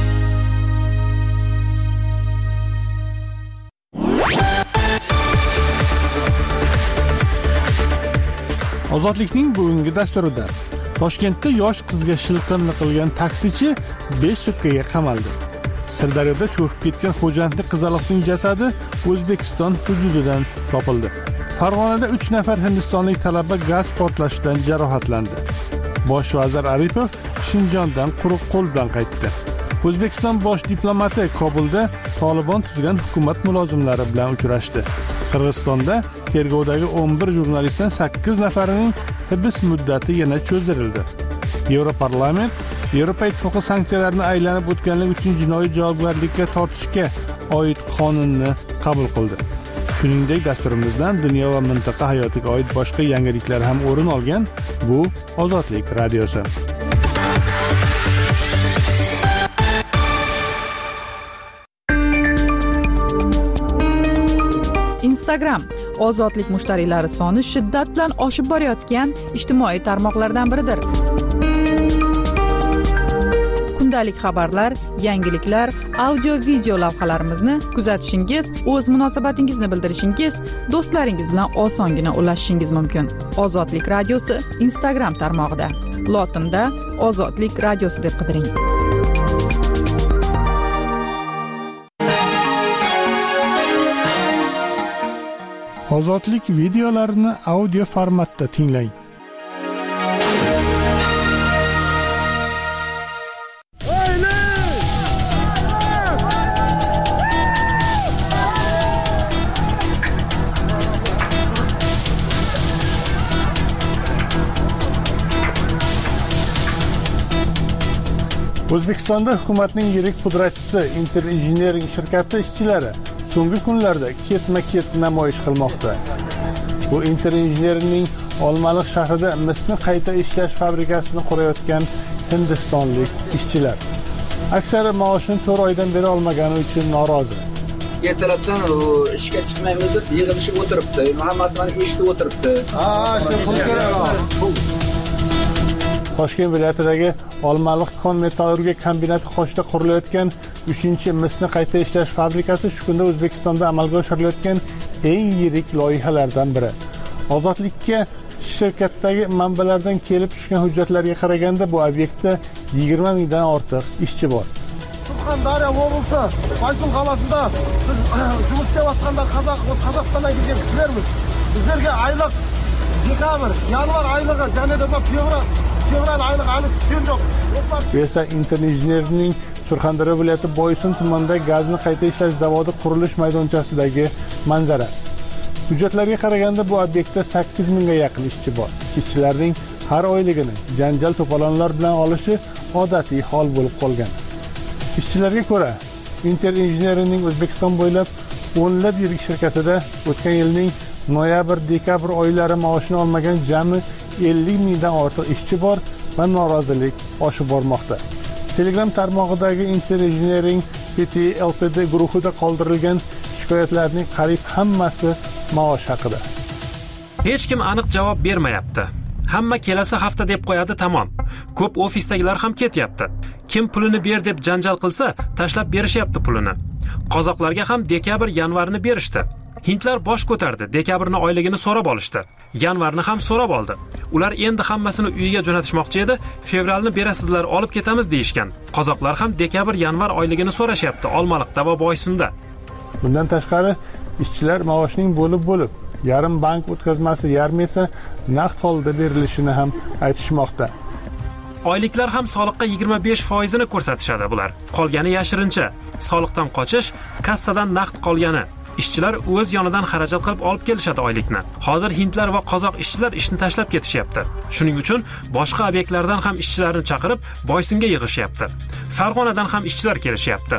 Ozodlikning bugungi dasturida Toshkentda yosh qizga shilqimlik qilgan taksichi 5 sutkaga qamaldi. Sirdaryoda cho'kib ketgan xo'jandlik qizaloqning jasadi O'zbekiston hududidan topildi. Farg'onada 3 nafar hindistonlik talaba gaz portlashidan jarohatlandi. Bosh vazir Aripov Shinjondan quruq qo'l bilan qaytdi. O'zbekiston bosh diplomati Kobulda Tolibon tuzgan hukumat mulozimlari bilan uchrashdi. Qirg'izistonda tergovdagi 11 jurnalistdan 8 nafarining hibs muddati yana cho'zdirildi. Yevroparlament Yevropa Ittifoqi sanksiyalarni aylanib o'tganlik uchun jinoiy javobgarlikka tortishga oid qonunni qabul qildi. Shuningdek, dasturimizdan dunyo va mintaqa hayotiga oid boshqa yangiliklar ham o'rin olgan. Bu Ozodlik radiosi. Instagram Ozodlik mushtariylari soni shiddat bilan oshib borayotgan ijtimoiy tarmoqlardan biridir. Kundalik xabarlar, yangiliklar, audio video lavhalarimizni kuzatishingiz, o'z munosabatingizni bildirishingiz, do'stlaringiz bilan osongina ulashishingiz mumkin. Ozodlik radiosi Instagram tarmog'ida lotinda Ozodlik radiosi deb qidiring. Ozodlik videolarini audio formatda tinglang. O'zbekistonda hukumatning yirik pudratchisi Inter Engineering shirkati ishchilari so'nggi kunlarda ketma-ket namoyish qilmoqda. Bu Inter Engineering Olmaliq shahrida misni qayta ishlash fabrikasini qurayotgan hindistonlik ishchilar. Aksari maoshini 4 oydan beri olmagani uchun norozi. Ertalabdan ishga chiqmaymiz deb yig'ilishib o'tiribdi. Hammasini eshitib o'tiribdi. Toshkent viloyatidagi Olmaliq kon metallurgiya kombinati qoshida qurilayotgan 3-misni qayta ishlash fabrikasi shu kunda O'zbekistonda amalga oshirilayotgan eng yirik loyihalardan biri. Ozodlikka shirkatdagi manbalardan kelib tushgan hujjatlarga qaraganda bu obyektda 20 mingdan ortiq ishchi bor. Surxondaryo облысы Baysun qalasida biz жұмыс істеп atqanda Qozog'istondan kelgan kishilarmiz. Bizlarga oylik dekabr, yanvar oyligi, yana da fevral oyligi hali tushgan yo'q. Bu esa Inter Engineering Surxondaryo viloyati Boysun tumanida gazni qayta ishlash zavodi qurilish maydonchasidagi manzara. Hujjatlarga qaraganda bu obyektda 8 mingga yaqin ishchi bor. Ishchilarning har oyligini janjal to'polonlar bilan olishi odatiy hol bo'lib qolgan. Ishchilarga ko'ra, Inter Engineering O'zbekiston bo'ylab o'nlab yirik shirkatida o'tgan yilning noyabr-dekabr oylari maoshini olmagan jami 50 mingdan ortiq ishchi bor va norozilik oshib bormoqda. Telegram tarmog'idagi Inter Engineering Pty Ltd guruhida qoldirilgan shikoyatlarning qariyb hammasi maosh haqida. Hech kim aniq javob bermayapti. Hamma kelasi hafta deb qo'yadi, tamom. Ko'p ofisdagilar ham ketyapti. Kim pulini ber deb janjal qilsa, tashlab berishyapti pulini. Qozoqlarga ham dekabr, yanvarni berishdi. Hindlar bosh ko'tardi, dekabrni oyligini so'rab olishdi. Yanvarni ham so'rab oldi. Ular endi hammasini uyiga jo'natishmoqchi edi. Fevralni berasizlar, olib ketamiz deyishgan. Qozoqlar ham dekabr, yanvar oyligini so'rashyapti Olmaliqda va Boysunda. Bundan tashqari ishchilar maoshining bo'lib, yarim bank o'tkazmasi, yarmi esa naqd holda berilishini ham aytishmoqda. Oyliklar ham soliqqa 25% ko'rsatishadi bular. Qolgani yashirincha. Soliqdan qochish, kassadan naqd qolgani. Ishchilar o'z yonidan xarajat qilib olib kelishadi oylikni. Hozir hindlar va qozoq ishchilar ishni tashlab ketishyapti. Shuning uchun boshqa obyektlardan ham ishchilarni chaqirib Boysunga yig'ishyapti. Farg'onadan ham ishchilar kelishyapti.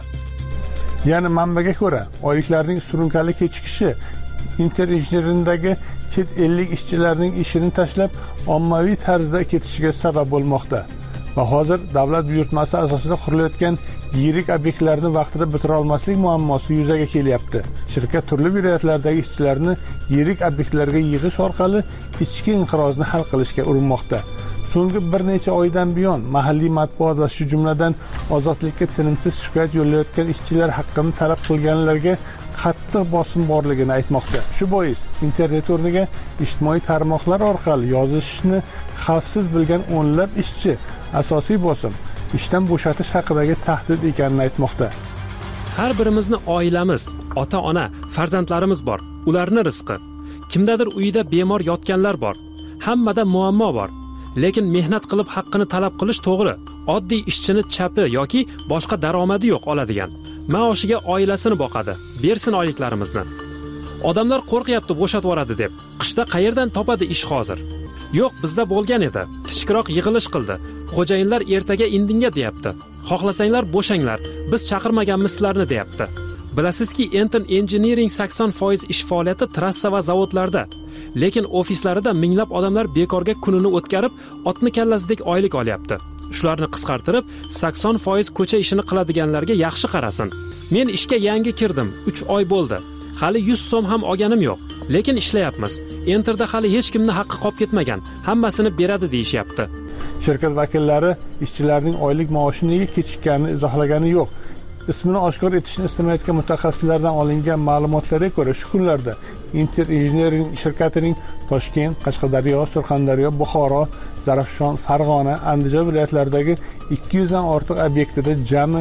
Ya'ni manbaga ko'ra, oyliklarning surunkali kechikishi Interinjneringdagi chet ellik ishchilarning ishini tashlab ommaviy tarzda ketishiga sabab bo'lmoqda. Va hozir davlat buyurtmasi asosida qurilayotgan yirik obyektlarni vaqtida bitira olmaslik muammosi yuzaga kelyapti. Shirkat turli viloyatlardagi ishchilarni yirik obyektlarga yig'ish orqali ichki inqirozni hal qilishga urinmoqda. So'nggi bir necha oydan buyon mahalliy matbuot va shu jumladan ozodlikka tinimsiz shikoyat yo'llayotgan ishchilar haqqini talab qilganlarga qattiq bosim borligini aytmoqda. Shu bois internet o'rniga ijtimoiy tarmoqlar orqali yozishni xavfsiz bilgan o'nlab ishchi asosiy bosim ishdan bo'shatish haqidagi tahdid ekanini aytmoqda. Har birimizni oilamiz, ota-ona, farzandlarimiz bor. Ularni rizqi. Kimdadir uyida bemor yotganlar bor. Hammada muammo bor. Lekin mehnat qilib haqqini talab qilish to'g'ri. Oddiy ishchini chapi yoki boshqa daromadi yo'q oladigan. Maoshiga oilasini boqadi. Bersin oyliklarimizni. Odamlar qo'rqyapti bo'shatib yuboradi deb. Qishda qayerdan topadi ish hozir? Yo'q, bizda bo'lgan edi. Kichikroq yig'ilish qildi. Xo'jayinlar ertaga indinga deyapti. Xohlasanglar bo'shanglar. Biz chaqirmaganmiz sizlarni deyapti. Bilasizki, Enton Engineering 80% ish faoliyati trassa va zavodlarda. Lekin ofislarida minglab odamlar bekorga kunini o'tkazib, otni kallasidek oylik olyapti. Shularni qisqartirib, 80% ko'cha ishini qiladiganlarga yaxshi qarasin. Men ishga yangi kirdim, 3 oy bo'ldi. Hali 100 so'm ham olganim yo'q. Lekin ishlayapmiz. Enterda hali hech kimni haqqi qolib ketmagan. Hammasini beradi deyishyapti. Shirkat vakillari ishchilarning oylik maoshini kechikkanini izohlagani yo'q. Ismini oshkor etishni istamayotgan mutaxassislardan olingan ma'lumotlarga ko'ra, shu kunlarda Interinjnering shirkatining Toshkent, Qashqadaryo, Surxondaryo, Buxoro, Zarafshon, Farg'ona, Andijon viloyatlaridagi 200 dan ortiq obyektida jami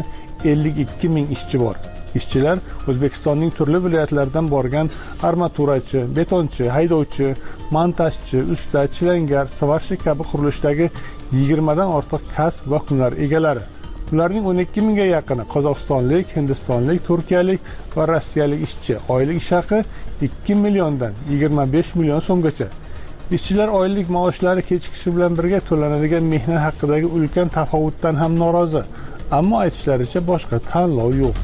52 ming ishchi bor. Ishchilar O'zbekistonning turli viloyatlaridan borgan armaturachi, betonchi, haydovchi, montajchi, usta, chilangar, svarshchi kabi qurilishdagi 20 dan ortiq kasb va hunar egalari. Ularning 12 mingga yaqini Qozog'istonlik, Hindistonlik, Turkiyalik va Rossiyalik ishchi. Oylik ish haqi 2 milliondan 25 million so'mgacha. Ishchilar oylik maoshlari kechikishi bilan birga to'lanadigan mehnat haqidagi ulkan tafovutdan ham norozi. Ammo aytishlaricha boshqa tanlov yo'q.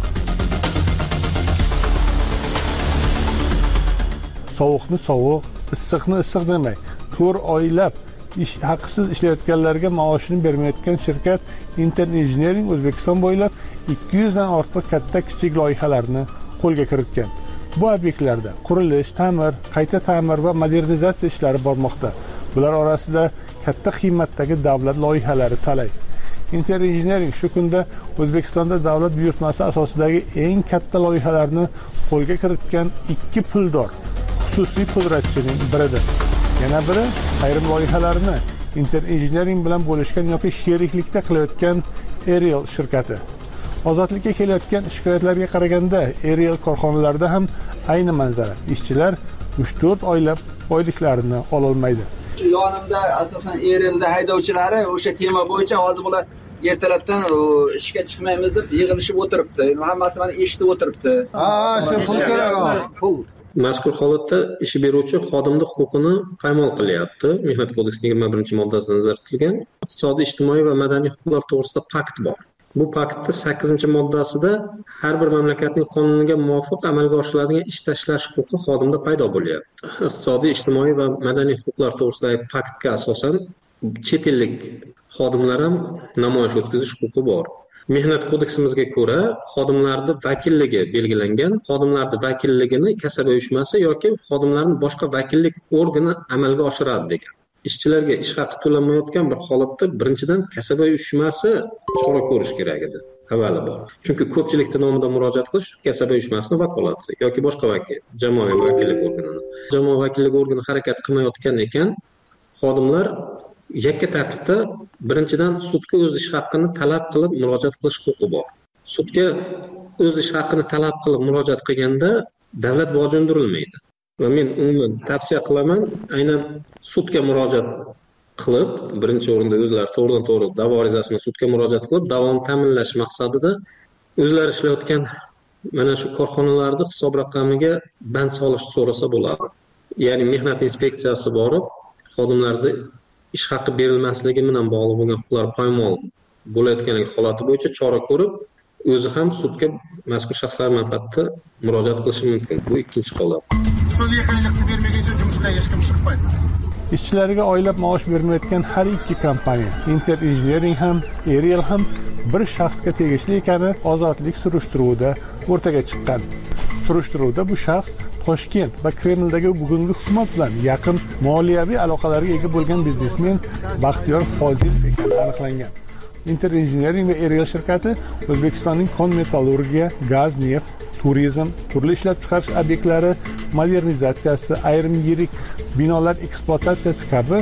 Sovuqni sovuq, issiqni issiq demay, 4 oylab ish haqsiz ishlayotganlarga maoshini bermayotgan shirkat Interinjnering O'zbekiston bo'ylab 200 dan ortiq katta-kichik loyihalarni qo'lga kiritgan. Bu obyektlarda qurilish, ta'mir, qayta ta'mir va modernizatsiya ishlari bormoqda. Bular orasida katta qiymatdagi davlat loyihalari talay. Interinjnering shu kunda O'zbekistonda davlat buyurtmasi asosidagi eng katta loyihalarni qo'lga kiritgan 2 puldor xususiy pudratchining biridir. Yana biri ayrim loyihalarni Interinjnering bilan bo'lishgan yoki sheriklikda qilayotgan Ariel shirkati. Ozodlikka kelayotgan shikoyatlarga qaraganda Ariel korxonalarida ham ayni manzara. Ishchilar 3-4 oylab oyliklarini ola olmaydi. Yonimda asosan Arielda haydovchilari o'sha tema bo'yicha hozir bular ertalabdan ishga chiqmaymiz deb yig'ilishib o'tiribdi. Hammasi mana eshitib o'tiribdi. Shu pul kerak, pul. Mazkur holatda ish beruvchi xodimni huquqini paymol qilyapti. Mehnat kodeksining 21-moddasida nazarda tutilgan iqtisodiy, ijtimoiy va madaniy huquqlar to'g'risida pakt bor. Bu paktning 8-moddasida har bir mamlakatning qonuniga muvofiq amalga oshiriladigan ish tashlash huquqi xodimda paydo bo'lyapti. Iqtisodiy, ijtimoiy va madaniy huquqlar to'g'risidagi paktga asosan chet ellik xodimlar ham namoyish o'tkazish huquqi bor. Mehnat kodeksimizga ko'ra xodimlarning vakilligi belgilangan. Xodimlarning vakilligini kasaba uyushmasi yoki xodimlarning boshqa vakillik organi amalga oshiradi degan. Ishchilarga ish haqi to'lanmayotgan bir holatda birinchidan kasaba uyushmasi chora ko'rish kerak edi. avvali bor. Chunki ko'pchilikning nomidan murojaat qilish kasaba uyushmasining vakolati yoki boshqa jamoaviy vakillik organini. Jamoaviy vakillik organi harakat qilmayotgan ekan, xodimlar yakka tartibda birinchidan sudga o'z ish haqqini talab qilib murojaat qilish huquqi bor. Sudga o'z ish haqqini talab qilib murojaat qilganda davlat boji undirilmaydi. Va men umuman tavsiya qilaman, aynan sudga murojaat qilib, birinchi o'rinda o'zlari to'g'ridan-to'g'ri da'vo arizasini sudga murojaat qilib, davomini ta'minlash maqsadida o'zlari ishlayotgan mana shu korxonalarda hisob raqamiga band solish so'rasa bo'ladi. Ya'ni mehnat inspeksiyasi borib, xodimlarga ish haqqi berilmasligi bilan bog'liq bo'lgan huquqlar poymol bo'layotganligi holati bo'yicha chora ko'rib, o'zi ham sudga mazkur shaxslar manfaatida murojaat qilishi mumkin. Bu ikkinchi holat. So'zga qayliqni bermaguncha jumishga hech kim chiqmaydi. Ishchilarga oylab maosh bermayotgan har ikki kompaniya, Inter Engineering ham, Ariel ham bir shaxsga tegishli ekani ozodlik surishtiruvida o'rtaga chiqqan. Surishtiruvda bu shaxs Toshkent va Kremldagi bugungi hukumat bilan yaqin moliyaviy aloqalarga ega bo'lgan biznesmen Baxtiyor Fozilov ekani aniqlangan. Inter Engineering va Ariel shirkati O'zbekistonning kon metallurgiya, gaz, neft, turizm, turli ishlab chiqarish obyektlari modernizatsiyasi, ayrim yirik binolar ekspluatatsiyasi kabi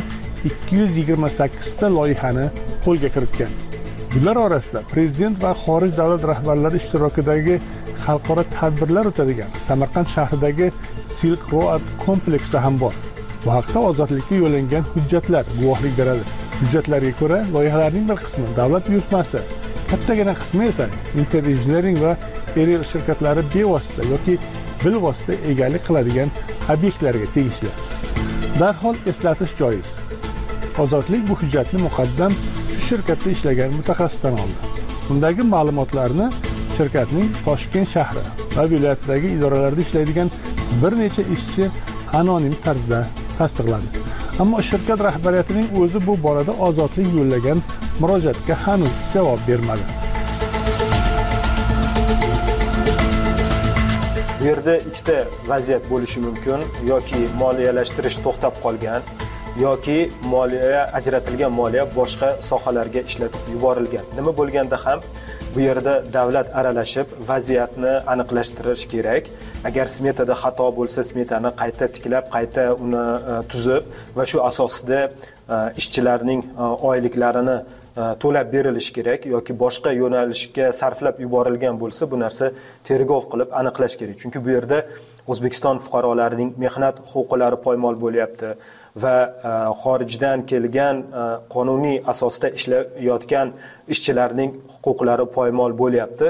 228 ta loyihani qo'lga kiritgan. Bular orasida prezident va xorij davlat rahbarlari ishtirokidagi xalqaro tadbirlar o'tadigan Samarqand shahridagi Silk Road kompleksi ham bor. Bu haqda ozodlikka yo'llangan hujjatlar guvohlik beradi. Hujjatlarga ko'ra, loyihalarning bir qismi davlat buyurtmasi, kattagina qismi esa Inter Engineering va Ariel shirkatlari bevosita yoki bilvosita egalik qiladigan obyektlarga tegishli. Darhol eslatish joiz. Ozodlik bu hujjatni muqaddam shu shirkatda ishlagan mutaxassisdan oldi. Undagi ma'lumotlarni shirkatning Toshkent shahri va viloyatdagi idoralarda ishlaydigan bir necha ishchi anonim tarzda tasdiqladi. Ammo shirkat rahbariyatining o'zi bu borada ozodlik yo'llagan murojaatga hanuz javob bermadi. Bu yerda ikkita vaziyat bo'lishi mumkin, yoki moliyalashtirish to'xtab qolgan, yoki moliya ajratilgan moliya boshqa sohalarga ishlatib yuborilgan. Nima bo'lganda ham bu yerda davlat aralashib vaziyatni aniqlashtirish kerak. Agar smetada xato bo'lsa, smetani qayta tiklab, qayta uni tuzib va shu asosida ishchilarning oyliklarini to'lab berilishi kerak yoki boshqa yo'nalishga sarflab yuborilgan bo'lsa, bu narsa tergov qilib aniqlash kerak. Chunki bu yerda O'zbekiston fuqarolarining mehnat huquqlari poymol bo'lyapti va xorijdan kelgan qonuniy asosda ishlayotgan ishchilarning huquqlari poymol bo'lyapti.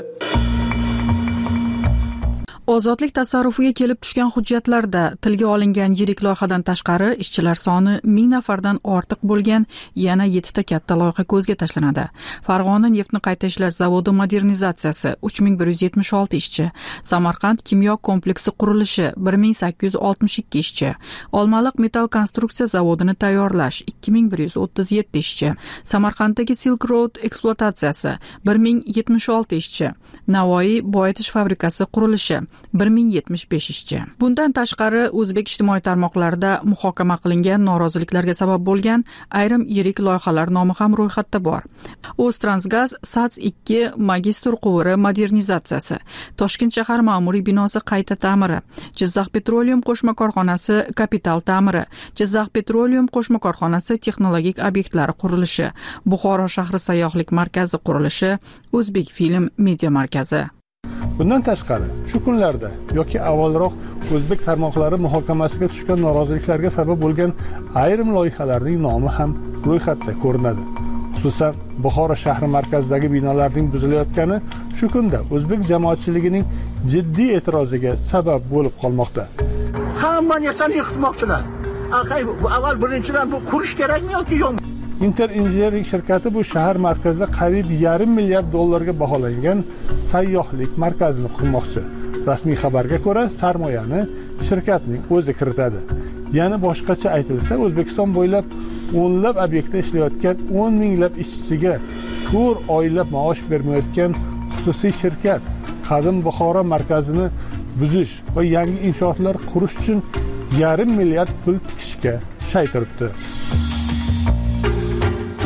Ozodlik tasarrufiga kelib tushgan hujjatlarda tilga olingan yirik loyihadan tashqari ishchilar soni 1000 nafardan ortiq bo'lgan yana 7 ta katta loyiha ko'zga tashlanadi. Farg'ona neftni qayta ishlash zavodi modernizatsiyasi 3176 ishchi, Samarqand kimyo kompleksi qurilishi 1862 ishchi, Olmaliq metall konstruksiya zavodini tayyorlash 2137 ishchi, Samarqanddagi Silk Road ekspluatatsiyasi 1076 ishchi, Navoiy boyitish fabrikasi qurilishi 1075 ishchi. Bundan tashqari o'zbek ijtimoiy tarmoqlarida muhokama qilingan noroziliklarga sabab bo'lgan ayrim yirik loyihalar nomi ham ro'yxatda bor. O'ztransgaz SATS-2 magistr quvuri modernizatsiyasi, Toshkent shahar ma'muriy binosi qayta ta'miri, Jizzax Petroleum qo'shma korxonasi kapital ta'miri, Jizzax Petroleum qo'shma korxonasi texnologik obyektlari qurilishi, Buxoro shahri sayyohlik markazi qurilishi, O'zbek film media markazi. Bundan tashqari, shu kunlarda yoki avvalroq o'zbek tarmoqlari muhokamasiga tushgan noroziliklarga sabab bo'lgan ayrim loyihalarning nomi ham ro'yxatda ko'rinadi. Xususan, Buxoro shahri markazidagi binolarning buzilayotgani shu kunda o'zbek jamoatchiligining jiddiy e'tiroziga sabab bo'lib qolmoqda. Hamma narsani yiqitmoqchilar. Avval birinchidan bu qurish kerakmi yoki yo'qmi? Inter Engineering shirkati bu shahar markazida qariyb $1,5 milliard dollarga baholangan sayyohlik markazini qurmoqchi. Rasmiy xabarga ko'ra, sarmoyani shirkatning o'zi kiritadi. Ya'ni boshqacha aytilsa, O'zbekiston bo'ylab o'nlab obyektda ishlayotgan 10 minglab ishchisiga 4 oylab maosh bermayotgan xususiy shirkat qadim Buxoro markazini buzish va yangi inshootlar qurish uchun $1,5 milliard pul tikishga shay turibdi.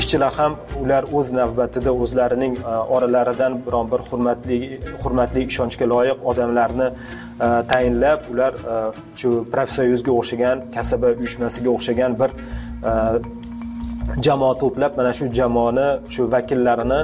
ishchilar ham ular o'z navbatida o'zlarining oralaridan biron bir hurmatli ishonchga loyiq odamlarni tayinlab, ular shu profsoyuzga o'xshagan, kasaba uyushmasiga o'xshagan bir jamoa to'plab, mana shu jamoani, shu vakillarini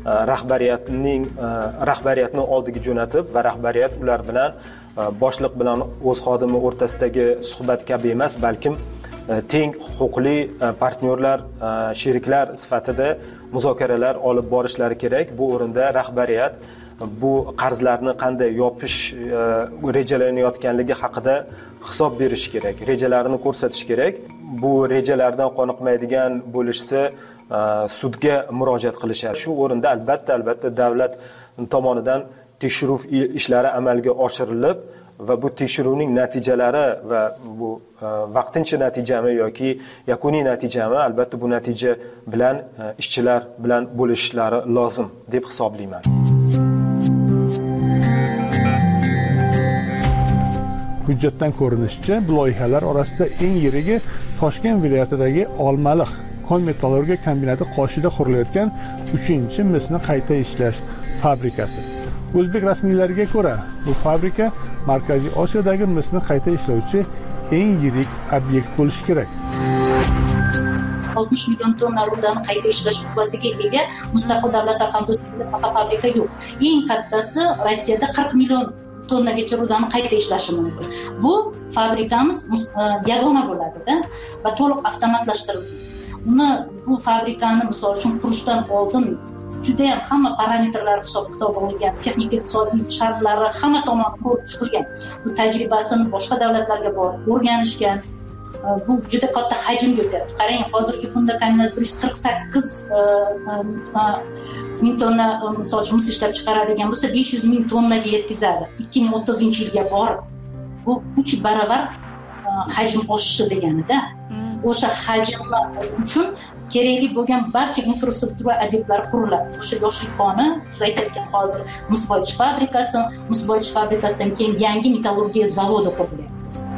rahbariyatni oldiga jo'natib va rahbariyat ular bilan boshliq bilan o'z xodimi o'rtasidagi suhbat kabi emas, balkim teng huquqli partnyorlar, sheriklar sifatida muzokaralar olib borishlari kerak. Bu o'rinda rahbariyat bu qarzlarni qanday yopish rejalanayotganligi haqida hisob berish kerak, rejalarini ko'rsatish kerak. Bu rejalardan qoniqmaydigan bo'lishsa sudga murojaat qilishadi. Shu o'rinda albatta davlat tomonidan tekshiruv ishlari amalga oshirilib va bu tekshiruvning natijalari va bu vaqtincha natijami yoki yakuniy natijami, albatta bu natija bilan ishchilar bilan bo'lishlari lozim deb hisoblayman. Hujjatdan ko'rinishicha, bu loyihalar orasida eng yirigi Toshkent viloyatidagi Olmaliq kon metallurgiya kombinati qoshida qurilayotgan 3-misni qayta ishlash fabrikasi. O'zbek rasmiylariga ko'ra, bu fabrika Markaziy Osiyodagi misni qayta ishlovchi eng yirik obyekt bo'lishi kerak. 60 million tonna rudani qayta ishlash quvvatiga ega mustaqil davlatlar hamdo'stligida faqat fabrika yo'q. Eng kattasi Rossiyada 40 million tonnagacha rudani qayta ishlashi mumkin. Bu fabrikamiz yagona bo'ladi-da va to'liq avtomatlashtirilgan. Bu fabrikani misol uchun qurishdan oldin juda ham hamma parametrlar hisob-kitob olingan, texnik iqtisodiy shartlari hamma tomonidan ko'rib chiqilgan. Bu tajribasini boshqa davlatlarga borib o'rganishgan. Bu juda katta hajmga o'tadi. Qarang, hozirgi kunda kombinat 148 ming tonna misol uchun mis ishlab chiqaradigan bo'lsa, 500 ming tonnaga yetkazadi 2030-yilga borib. Bu 3 barobar hajm oshishi deganida. O'sha hajmlar uchun kerakli bo'lgan barcha infrastruktura obyektlari quriladi. O'sha yoshlik koni, biz aytayotgan hozir mis boyitish fabrikasi, mis boyitish fabrikasidan keyin yangi metallurgiya zavodi quriladi.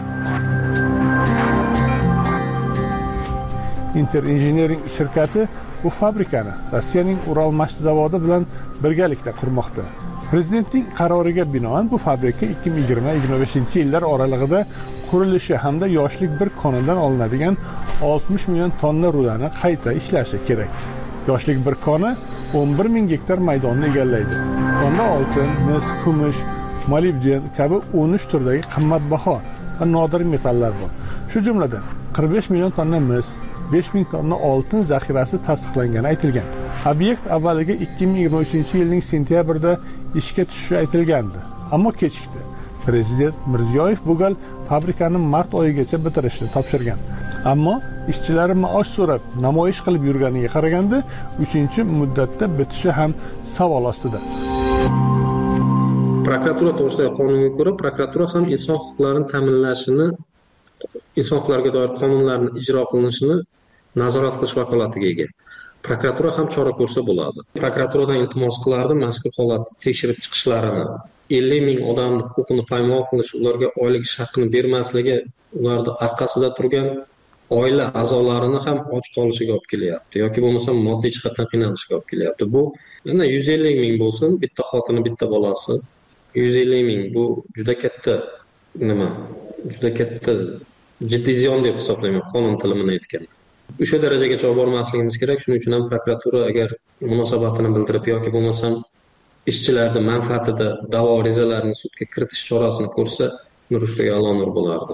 Inter Engineering shirkati bu fabrikani Rossiyaning Ural mashti zavodi bilan birgalikda qurmoqda. Prezidentning qaroriga binoan bu fabrika 2020-2025 yillar oralig'ida qurilishi hamda yoshlik bir konidan olinadigan 60 million tonna rudani qayta ishlashi kerak. Yoshlik bir koni 11 ming gektar maydonni egallaydi. Unda oltin, mis, kumush, molibden kabi 13 turdagi qimmatbaho va nodir metallar bor. Shu jumladan 45 million tonna mis, 5 ming tonna oltin zaxirasi tasdiqlangani aytilgan. Obyekt avvaliga 2023-yilning sentyabrida ishga tushishi aytilgandi, ammo kechikdi. Prezident Mirziyoyev bu gal fabrikani mart oyigacha bitirishni topshirgan. Ammo ishchilari maosh so'rab namoyish qilib yurganiga qaraganda 3-muddatda bitishi ham savol ostida. Prokuratura to'g'risidagi qonunga ko'ra, prokuratura ham inson huquqlarini ta'minlashini, inson huquqlariga doir qonunlarning ijro qilinishini nazorat qilish vakolatiga ega. Prokuratura ham chora ko'rsa bo'ladi. Prokuraturadan iltimos qilardim mazkur holatni tekshirib chiqishlarini. 50 ming odamning huquqini poymol qilish, ularga oylik haqqini bermasligi, ularning orqasida turgan oila a'zolarini ham och qolishiga olib kelyapti yoki bo'lmasa moddiy jihatdan qiynalishiga olib kelyapti. Bu yana 150 ming bo'lsin, bitta xotini, bitta bolasi. 150 ming bu juda katta juda katta jiddiy ziyon deb hisoblayman, qonun tilini aytganda. O'sha darajagacha olib bormasligimiz kerak. Shuning uchun ham prokuratura agar munosabatini bildirib yoki bo'lmasam ishchilarning manfaatida da'vo arizalarini sudga kiritish chorasini ko'rsa, nur ustiga alonur bo'lardi.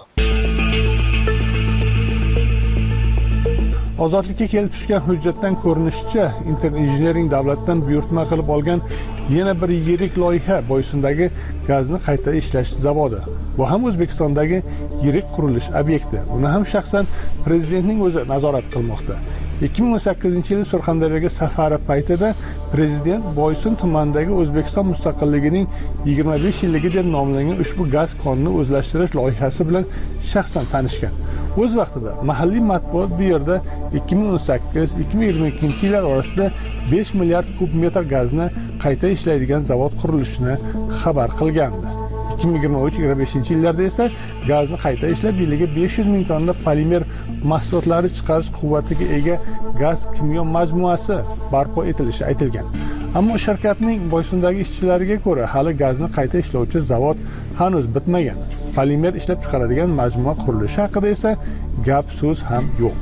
Ozodlikka kelib tushgan hujjatdan ko'rinishicha, Inter Engineering davlatdan buyurtma qilib olgan yana bir yirik loyiha Boysundagi gazni qayta ishlash zavodi. Bu ham O'zbekistondagi yirik qurilish obyekti. Uni ham shaxsan prezidentning o'zi nazorat qilmoqda. 2018-yil Surxondaryoga safari paytida prezident Boysund tumanidagi O'zbekiston mustaqilligining 25 yilligi deb nomlangan ushbu gaz konini o'zlashtirish loyihasi bilan shaxsan tanishgan. O'z vaqtida mahalliy matbuot bu yerda 2018-2022 yillar orasida 5 milliard kub metr gazni qayta ishlaydigan zavod qurilishini xabar qilgandi. 2023-2025 yillarda esa gazni qayta ishlab yiliga 500 ming tonna polimer mahsulotlari chiqarish quvvatiga ega gaz kimyo majmuasi barpo etilishi aytilgan. Ammo shirkatning Boysundagi ishchilariga ko'ra, hali gazni qayta ishlovchi zavod hanuz bitmagan. Polimer ishlab chiqaradigan majmua qurilishi haqida esa gap so'z ham yo'q.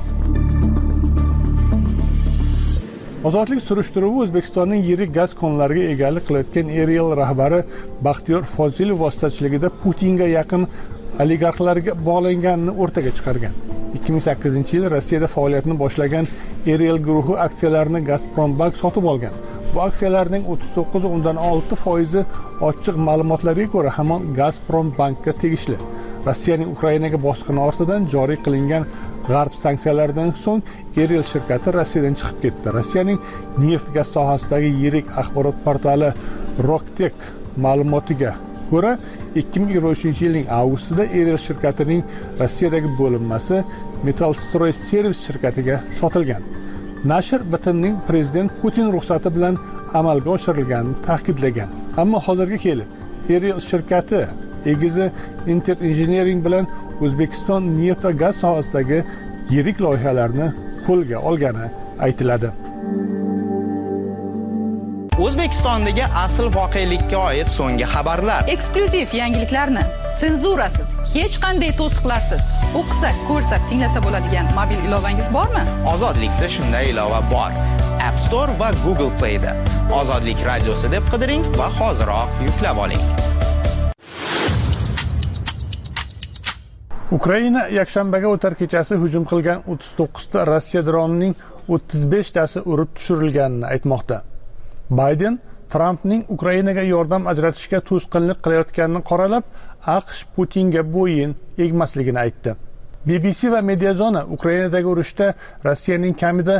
Ozodlik surishtiruvi O'zbekistonning yirik gaz konlariga egalik qilayotgan Erial rahbari Baxtiyor Fozilov vositachiligida Putinga yaqin oligarxlarga bog'langanini o'rtaga chiqargan. 2008-yil Rossiyada faoliyatini boshlagan Erial guruhi aksiyalarini Gazprombank sotib olgan. Bu aksiyalarning 39.6% ochiq ma'lumotlarga ko'ra hamon Gazprombankka tegishli. Rossiyaning Ukrainaga bosqini ortidan joriy qilingan G'arb sanksiyalaridan so'ng Erial shirkati Rossiyadan chiqib ketdi. Rossiyaning neft-gaz sohasidagi yirik axborot portali Roktek ma'lumotiga ko'ra, 2023-yilning avgustida Erial shirkatining Rossiyadagi bo'linmasi Metallstroy Servis shirkatiga sotilgan. Nashr bitimning prezident Putin ruxsati bilan amalga oshirilganini ta'kidlagan. Ammo hozirga kelib Erial shirkati egizi Inter Engineering bilan O'zbekiston neft va gaz sohasidagi yirik loyihalarni qo'lga olgani aytiladi. O'zbekistondagi asl voqelikka oid so'nggi xabarlar, eksklyuziv yangiliklarni senzurasiz, hech qanday to'siqlarsiz o'qisak, ko'rsak, tinglasa bo'ladigan mobil ilovangiz bormi? Ozodlikda shunday ilova bor. App Store va Google Play da Ozodlik radiosi deb qidiring va hoziroq yuklab oling. Ukraina yakshanbaga o'tar kechasi hujum qilgan 39 ta Rossiya dronining 35 tasi urib tushirilganini aytmoqda. Bayden Trampning Ukrainaga yordam ajratishga to'sqinlik qilayotganini qoralab, AQSh Putinga bo'yin egmasligini aytdi. BBC va Mediazona Ukrainadagi urushda Rossiyaning kamida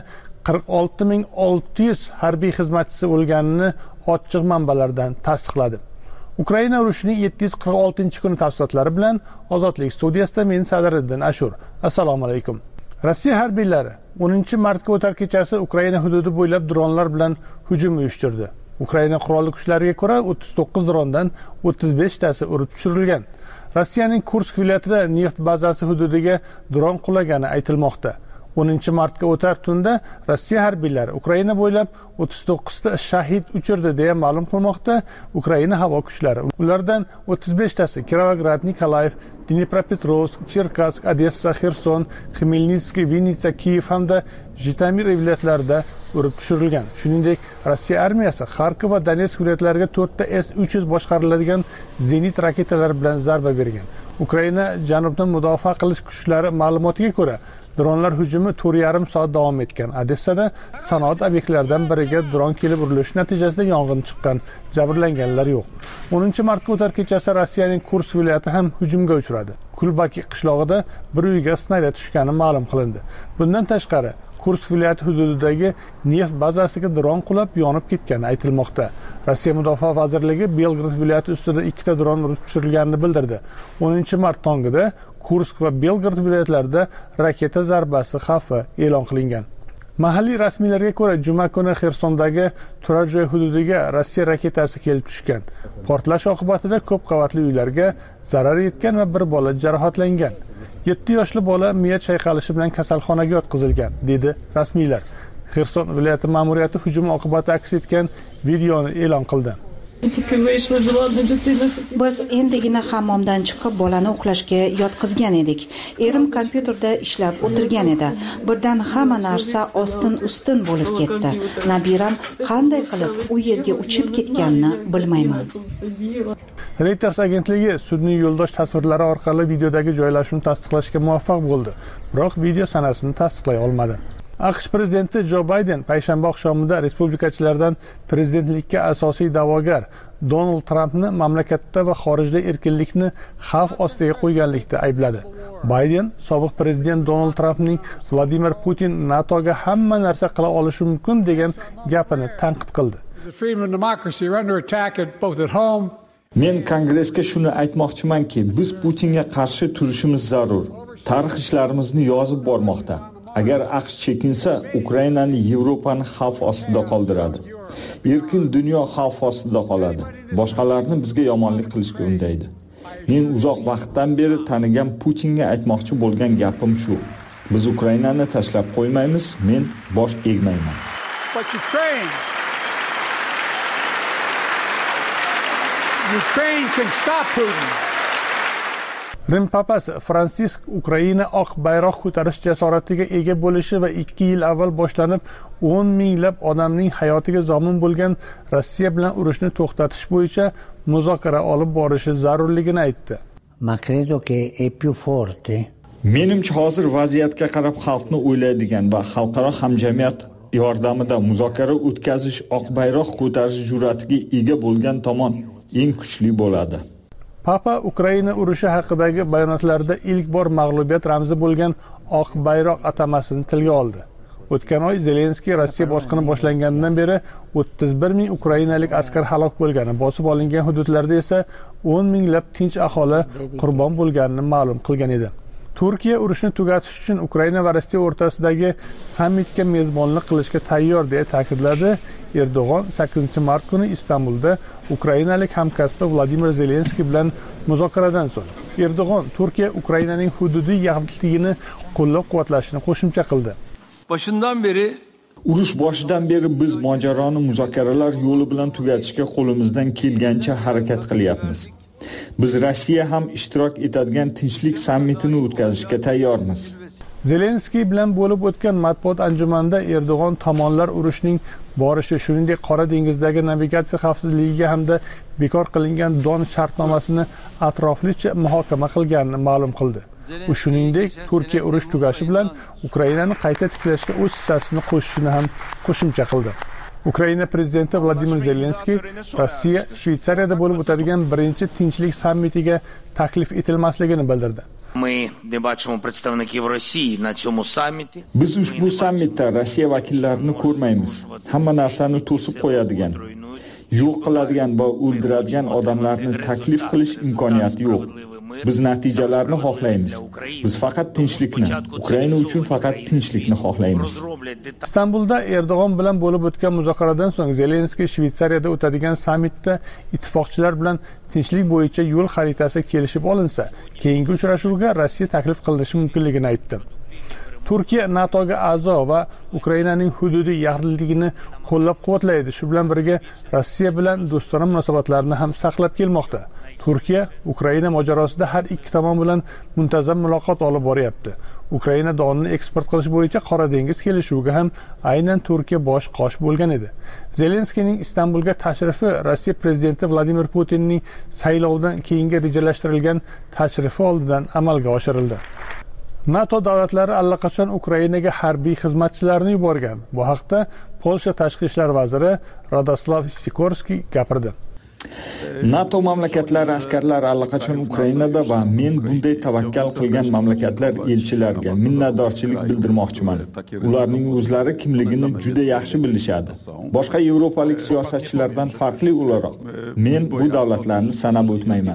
46.600 harbiy xizmatchisi o'lganini ochiq manbalardan tasdiqladi. Ukraina urushining 746-kuni tafsilotlari bilan Ozodlik studiyasida men Sadiriddin Ashur. Assalomu alaykum. Rossiya harbiylari 10-martga o'tar kechasi Ukraina hududi bo'ylab dronlar bilan hujum uyushtirdi. Ukraina qurolli kuchlariga ko'ra 39 drondan 35 tasi urib tushirilgan. Rossiyaning Kursk viloyatida neft bazasi hududiga dron qulagani aytilmoqda. 10-martga o'tar tunda Rossiya harbiylari Ukraina bo'ylab 39 ta shahid uchirdi deya ma'lum qilmoqda Ukraina havo kuchlari. Ulardan 35 tasi Kirovograd, Nikolayev, Dnipropetrovsk, Cherkassk, Odessa, Xerson, Xmelnytskiy, Vinnytsa, Kiyev hamda Jitomir viloyatlarida urib tushirilgan. Shuningdek, Rossiya armiyasi Xarkov va Donetsk viloyatlariga 4 ta S-300 boshqariladigan zenit raketalari bilan zarba bergan. Ukraina janubdan mudofaa qilish kuchlari ma'lumotiga ko'ra, dronlar hujumi 4,5 soat davom etgan. Odessada sanoat obyektlaridan biriga dron kelib urilishi natijasida yong'in chiqqan. Jabrlanganlar yo'q. 10-martga o'tar kechasi Rossiyaning Kursk viloyati ham hujumga uchradi. Kulbaki qishlog'ida bir uyga snaryad tushgani ma'lum qilindi. Bundan tashqari, Kursk viloyati hududidagi neft bazasiga dron qulab yonib ketgani aytilmoqda. Rossiya Mudofaa vazirligi Belgrad viloyati ustida 2 ta dron urib tushirilganini bildirdi. 10-mart tongida Kursk va Belgrad viloyatlarida raketa zarbasi xavfi e'lon qilingan. Mahalliy rasmiylarga ko'ra, juma kuni Xersondagi turar joy hududiga Rossiya raketasi kelib tushgan. Portlash oqibatida ko'p qavatli uylarga zarar yetgan va bir bola jarohatlangan. 7 yoshli bola miya chayqalishi bilan kasalxonaga yotqizilgan, dedi rasmiylar. Xerson viloyati ma'muriyati hujum oqibati aks etgan videoni e'lon qildi. Biz endigina hammomdan chiqib bolani uxlashga yotqizgan edik. Erim kompyuterda ishlab o'tirgan edi. Birdan hamma narsa ostin-ustin bo'lib ketdi. Nabiram qanday qilib u yerga uchib ketganini bilmayman. Reuters agentligi sudning yo'ldosh tasvirlari orqali videodagi joylashuvni tasdiqlashga muvaffaq bo'ldi, biroq video sanasini tasdiqlay olmadi. AQSh prezidenti Jo Bayden payshanba oqshomida respublikachilardan prezidentlikka asosiy da'vogar Donald Trampni mamlakatda va xorijda erkinlikni xavf ostiga qo'yganlikda aybladi. Bayden sobiq prezident Donald Trampning Vladimir Putin NATOga hamma narsa qila olishi mumkin degan gapini tanqid qildi. Men Kongressga shuni aytmoqchimanki, biz Putinga qarshi turishimiz zarur. Tarix ishlarimizni yozib bormoqda. Agar AQSh chekinsa, Ukrainani, Yevropani xavf ostida qoldiradi. Erkin dunyo xavf ostida qoladi. Boshqalarni bizga yomonlik qilishga undaydi. Men uzoq vaqtdan beri tanigan Putinga aytmoqchi bo'lgan gapim shu. Biz Ukrainani tashlab qo'ymaymiz, men bosh egmayman. Ukraine can stop Putin. Rim papasi Fransisk Ukraina oq bayroq ko'tarish jasoratiga ega bo'lishi va 2 yil avval boshlanib 10 minglab odamning hayotiga zomin bo'lgan Rossiya bilan urushni to'xtatish bo'yicha muzokara olib borishi zarurligini aytdi. Ma credo che è più forte. Menimcha hozir vaziyatga qarab xalqni o'ylaydigan va xalqaro hamjamiyat yordamida muzokara o'tkazish, oq bayroq ko'tarish jur'atiga ega bo'lgan tomon eng kuchli bo'ladi. Papa Ukraina urushi haqidagi bayonotlarda ilk bor mag'lubiyat ramzi bo'lgan oq bayroq atamasini tilga oldi. O'tgan oy Zelenskiy Rossiya bosqini boshlanganidan beri 31 ming ukrainalik askar halok bo'lgani, bosib olingan hududlarda esa 10 minglab tinch aholi qurbon bo'lganini ma'lum qilgan edi. Turkiya urushni tugatish uchun Ukraina va Rossiya o'rtasidagi sammitga mezbonlik qilishga tayyor deya ta'kidladi Erdo'g'on 8-mart kuni Istanbulda ukrainalik hamkasbi Vladimir Zelenskiy bilan muzokaradan so'ng. Erdo'g'on Turkiya Ukrainaning hududiy yaxlitligini qo'llab-quvvatlashini qo'shimcha qildi. Urush boshidan beri biz mojaroni muzokaralar yo'li bilan tugatishga qo'limizdan kelgancha harakat qilyapmiz. Biz Rossiya ham ishtirok etadigan tinchlik sammitini o'tkazishga tayyormiz. Zelenskiy bilan bo'lib o'tgan matbuot anjumanida Erdo'g'on tomonlar urushning borishi, shuningdek Qora dengizdagi navigatsiya xavfsizligiga hamda bekor qilingan Don shartnomasini atroflicha muhokama qilganini ma'lum qildi. U shuningdek Turkiya urush tugashi bilan Ukrainani qayta tiklashga o'z hissasini qo'shishini ham qo'shimcha qildi. Ukraina prezidenti Vladimir Zelenskiy Rossiya Shveysariyada bo'lib o'tadigan birinchi tinchlik sammitiga taklif etilmasligini bildirdi. Biz ushbu sammitda Rossiya vakillarini ko'rmaymiz. Hamma narsani to'sib qo'yadigan, yo'q qiladigan va o'ldiradigan odamlarni taklif qilish imkoniyati yo'q. Biz natijalarni xohlaymiz. Biz faqat tinchlikni, Ukraina uchun faqat tinchlikni xohlaymiz. Istanbulda Erdo'g'on bilan bo'lib o'tgan muzokaradan so'ng Zelenskiy Shveysariyada o'tadigan sammitda ittifoqchilar bilan tinchlik bo'yicha yo'l xaritasi kelishib olinsa, keyingi uchrashuvga Rossiya taklif qilinishi mumkinligini aytdi. Turkiya NATOga a'zo va Ukrainaning hududiy yaxlitligini qo'llab-quvvatlaydi. Shu bilan birga Rossiya bilan do'stona munosabatlarni ham saqlab kelmoqda. Turkiya Ukraina mojarosida har ikki tomon bilan muntazam muloqot olib boryapti. Ukraina donini eksport qilish bo'yicha Qora dengiz kelishuviga ham aynan Turkiya bosh qosh bo'lgan edi. Zelenskiyning Istanbulga tashrifi Rossiya prezidenti Vladimir Putinning saylovdan keyingi rejalashtirilgan tashrifi oldidan amalga oshirildi. NATO davlatlari allaqachon Ukrainaga harbiy xizmatchilarni yuborgan. Bu haqda Polsha tashqi ishlar vaziri Radoslav Sikorskiy gapirdi. NATO mamlakatlari askarlari allaqachon Ukrainada va men bunday tavakkal qilgan mamlakatlar elchilariga minnatdorchilik bildirmoqchiman. Ularning o'zlari kimligini juda yaxshi bilishadi. Boshqa yevropalik siyosatchilardan farqli o'laroq, men bu davlatlarni sanab o'tmayman.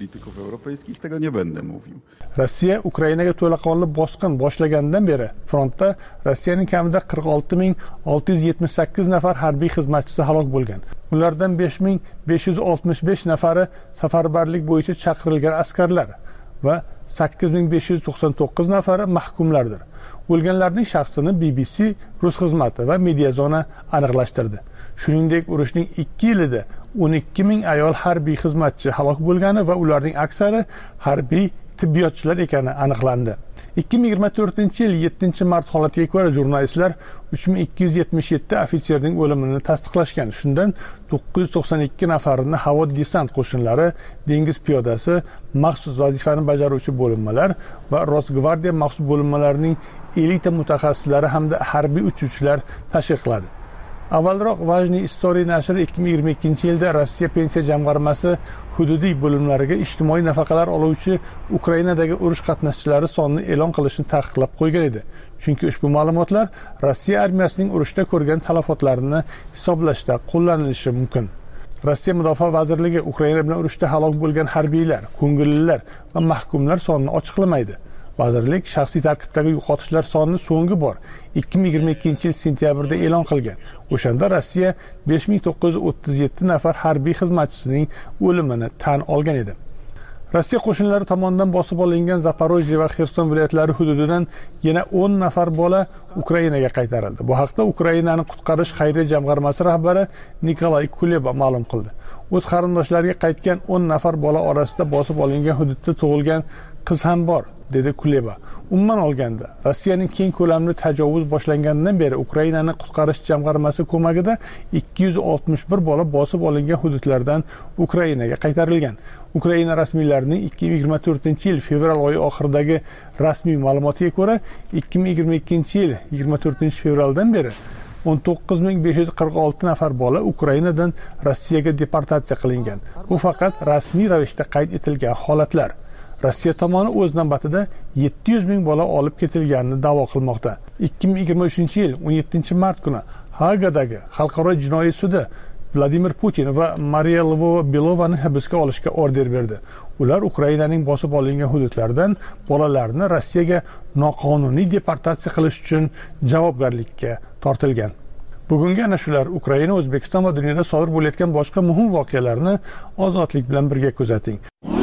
Rossiya Ukrainaga to'laqonli bosqin boshlagandan beri frontda Rossiyaning kamida 46678 nafar harbiy xizmatchisi halok bo'lgan. Ulardan 5565 nafari safarbarlik bo'yicha chaqirilgan askarlar va 8599 nafari mahkumlardir. O'lganlarning shaxsini BBC Rus xizmati va Mediazona aniqlashtirdi. Shuningdek, urushning 2 yilida 12 ming ayol harbiy xizmatchi halok bo'lgani va ularning aksari harbiy tibbiyotchilar ekani aniqlandi. 2024-yil 7-mart holatiga ko'ra jurnalistlar 3277 ofitserning o'limini tasdiqlashgan. Shundan 992 nafarini havo desant qo'shinlari, dengiz piyodasi, maxsus vazifani bajaruvchi bo'linmalar va Rosgvardiya maxsus bo'linmalarining elita mutaxassislari hamda harbiy uchuvchilar tashkil qiladi. Avvalroq Vajniy Istoriya nashri 2022-yilda Rossiya pensiya jamg'armasi hududiy bo'limlariga ijtimoiy nafaqalar oluvchi Ukrainadagi urush qatnashchilari sonini e'lon qilishni taqiqlab qo'ygan edi. Chunki ushbu ma'lumotlar Rossiya armiyasining urushda ko'rgan talafotlarini hisoblashda qo'llanilishi mumkin. Rossiya Mudofaa vazirligi Ukraina bilan urushda halok bo'lgan harbiylar, ko'ngillilar va mahkumlar sonini ochiqlamaydi. Vazirlik shaxsiy tarkibdagi yo'qotishlar sonini so'nggi bor 2022-yil sentyabrda e'lon qilgan. O'shanda Rossiya 5937 nafar harbiy xizmatchisining o'limini tan olgan edi. Rossiya qo'shinlari tomonidan bosib olingan Zaporojye va Xerson viloyatlari hududidan yana 10 nafar bola Ukrainaga qaytarildi. Bu haqda Ukrainani qutqarish xayriya jamg'armasi rahbari Nikolay Kuleba ma'lum qildi. O'z qarindoshlariga qaytgan 10 nafar bola orasida bosib olingan hududda tug'ilgan qiz ham bor, dedi Kuleba. Umuman olganda, Rossiyaning keng ko'lamli tajovuz boshlanganidan beri Ukrainani qutqarish jamg'armasi ko'magida 261 bola bosib olingan hududlardan Ukrainaga qaytarilgan. Ukraina rasmiylarining 2024-yil fevral oyi oxiridagi rasmiy ma'lumotiga ko'ra, 2022-yil 24-fevraldan beri 19546 nafar bola Ukrainadan Rossiyaga deportatsiya qilingan. Bu faqat rasmiy ravishda qayd etilgan holatlar. Rossiya tomoni o'z navbatida 700 ming bola olib ketilganini da'vo qilmoqda. 2023-yil 17-mart kuni Hagadagi xalqaro jinoiy sudi Vladimir Putin va Mariya Lvova-Belovani hibsga olishga order berdi. Ular Ukrainaning bosib olingan hududlaridan bolalarni Rossiyaga noqonuniy deportatsiya qilish uchun javobgarlikka tortilgan. Bugungi ana shular Ukraina, O'zbekiston va dunyoda sodir bo'layotgan boshqa muhim voqealarni ozodlik bilan birga kuzating.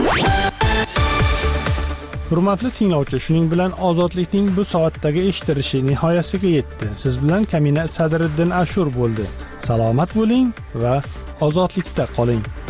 Hurmatli tinglovchi, shuning bilan ozodlikning bu soatdagi eshitilishi nihoyasiga yetdi. Siz bilan Kamina Sadriddin Ashur bo'ldi. Salomat bo'ling va ozodlikda qoling.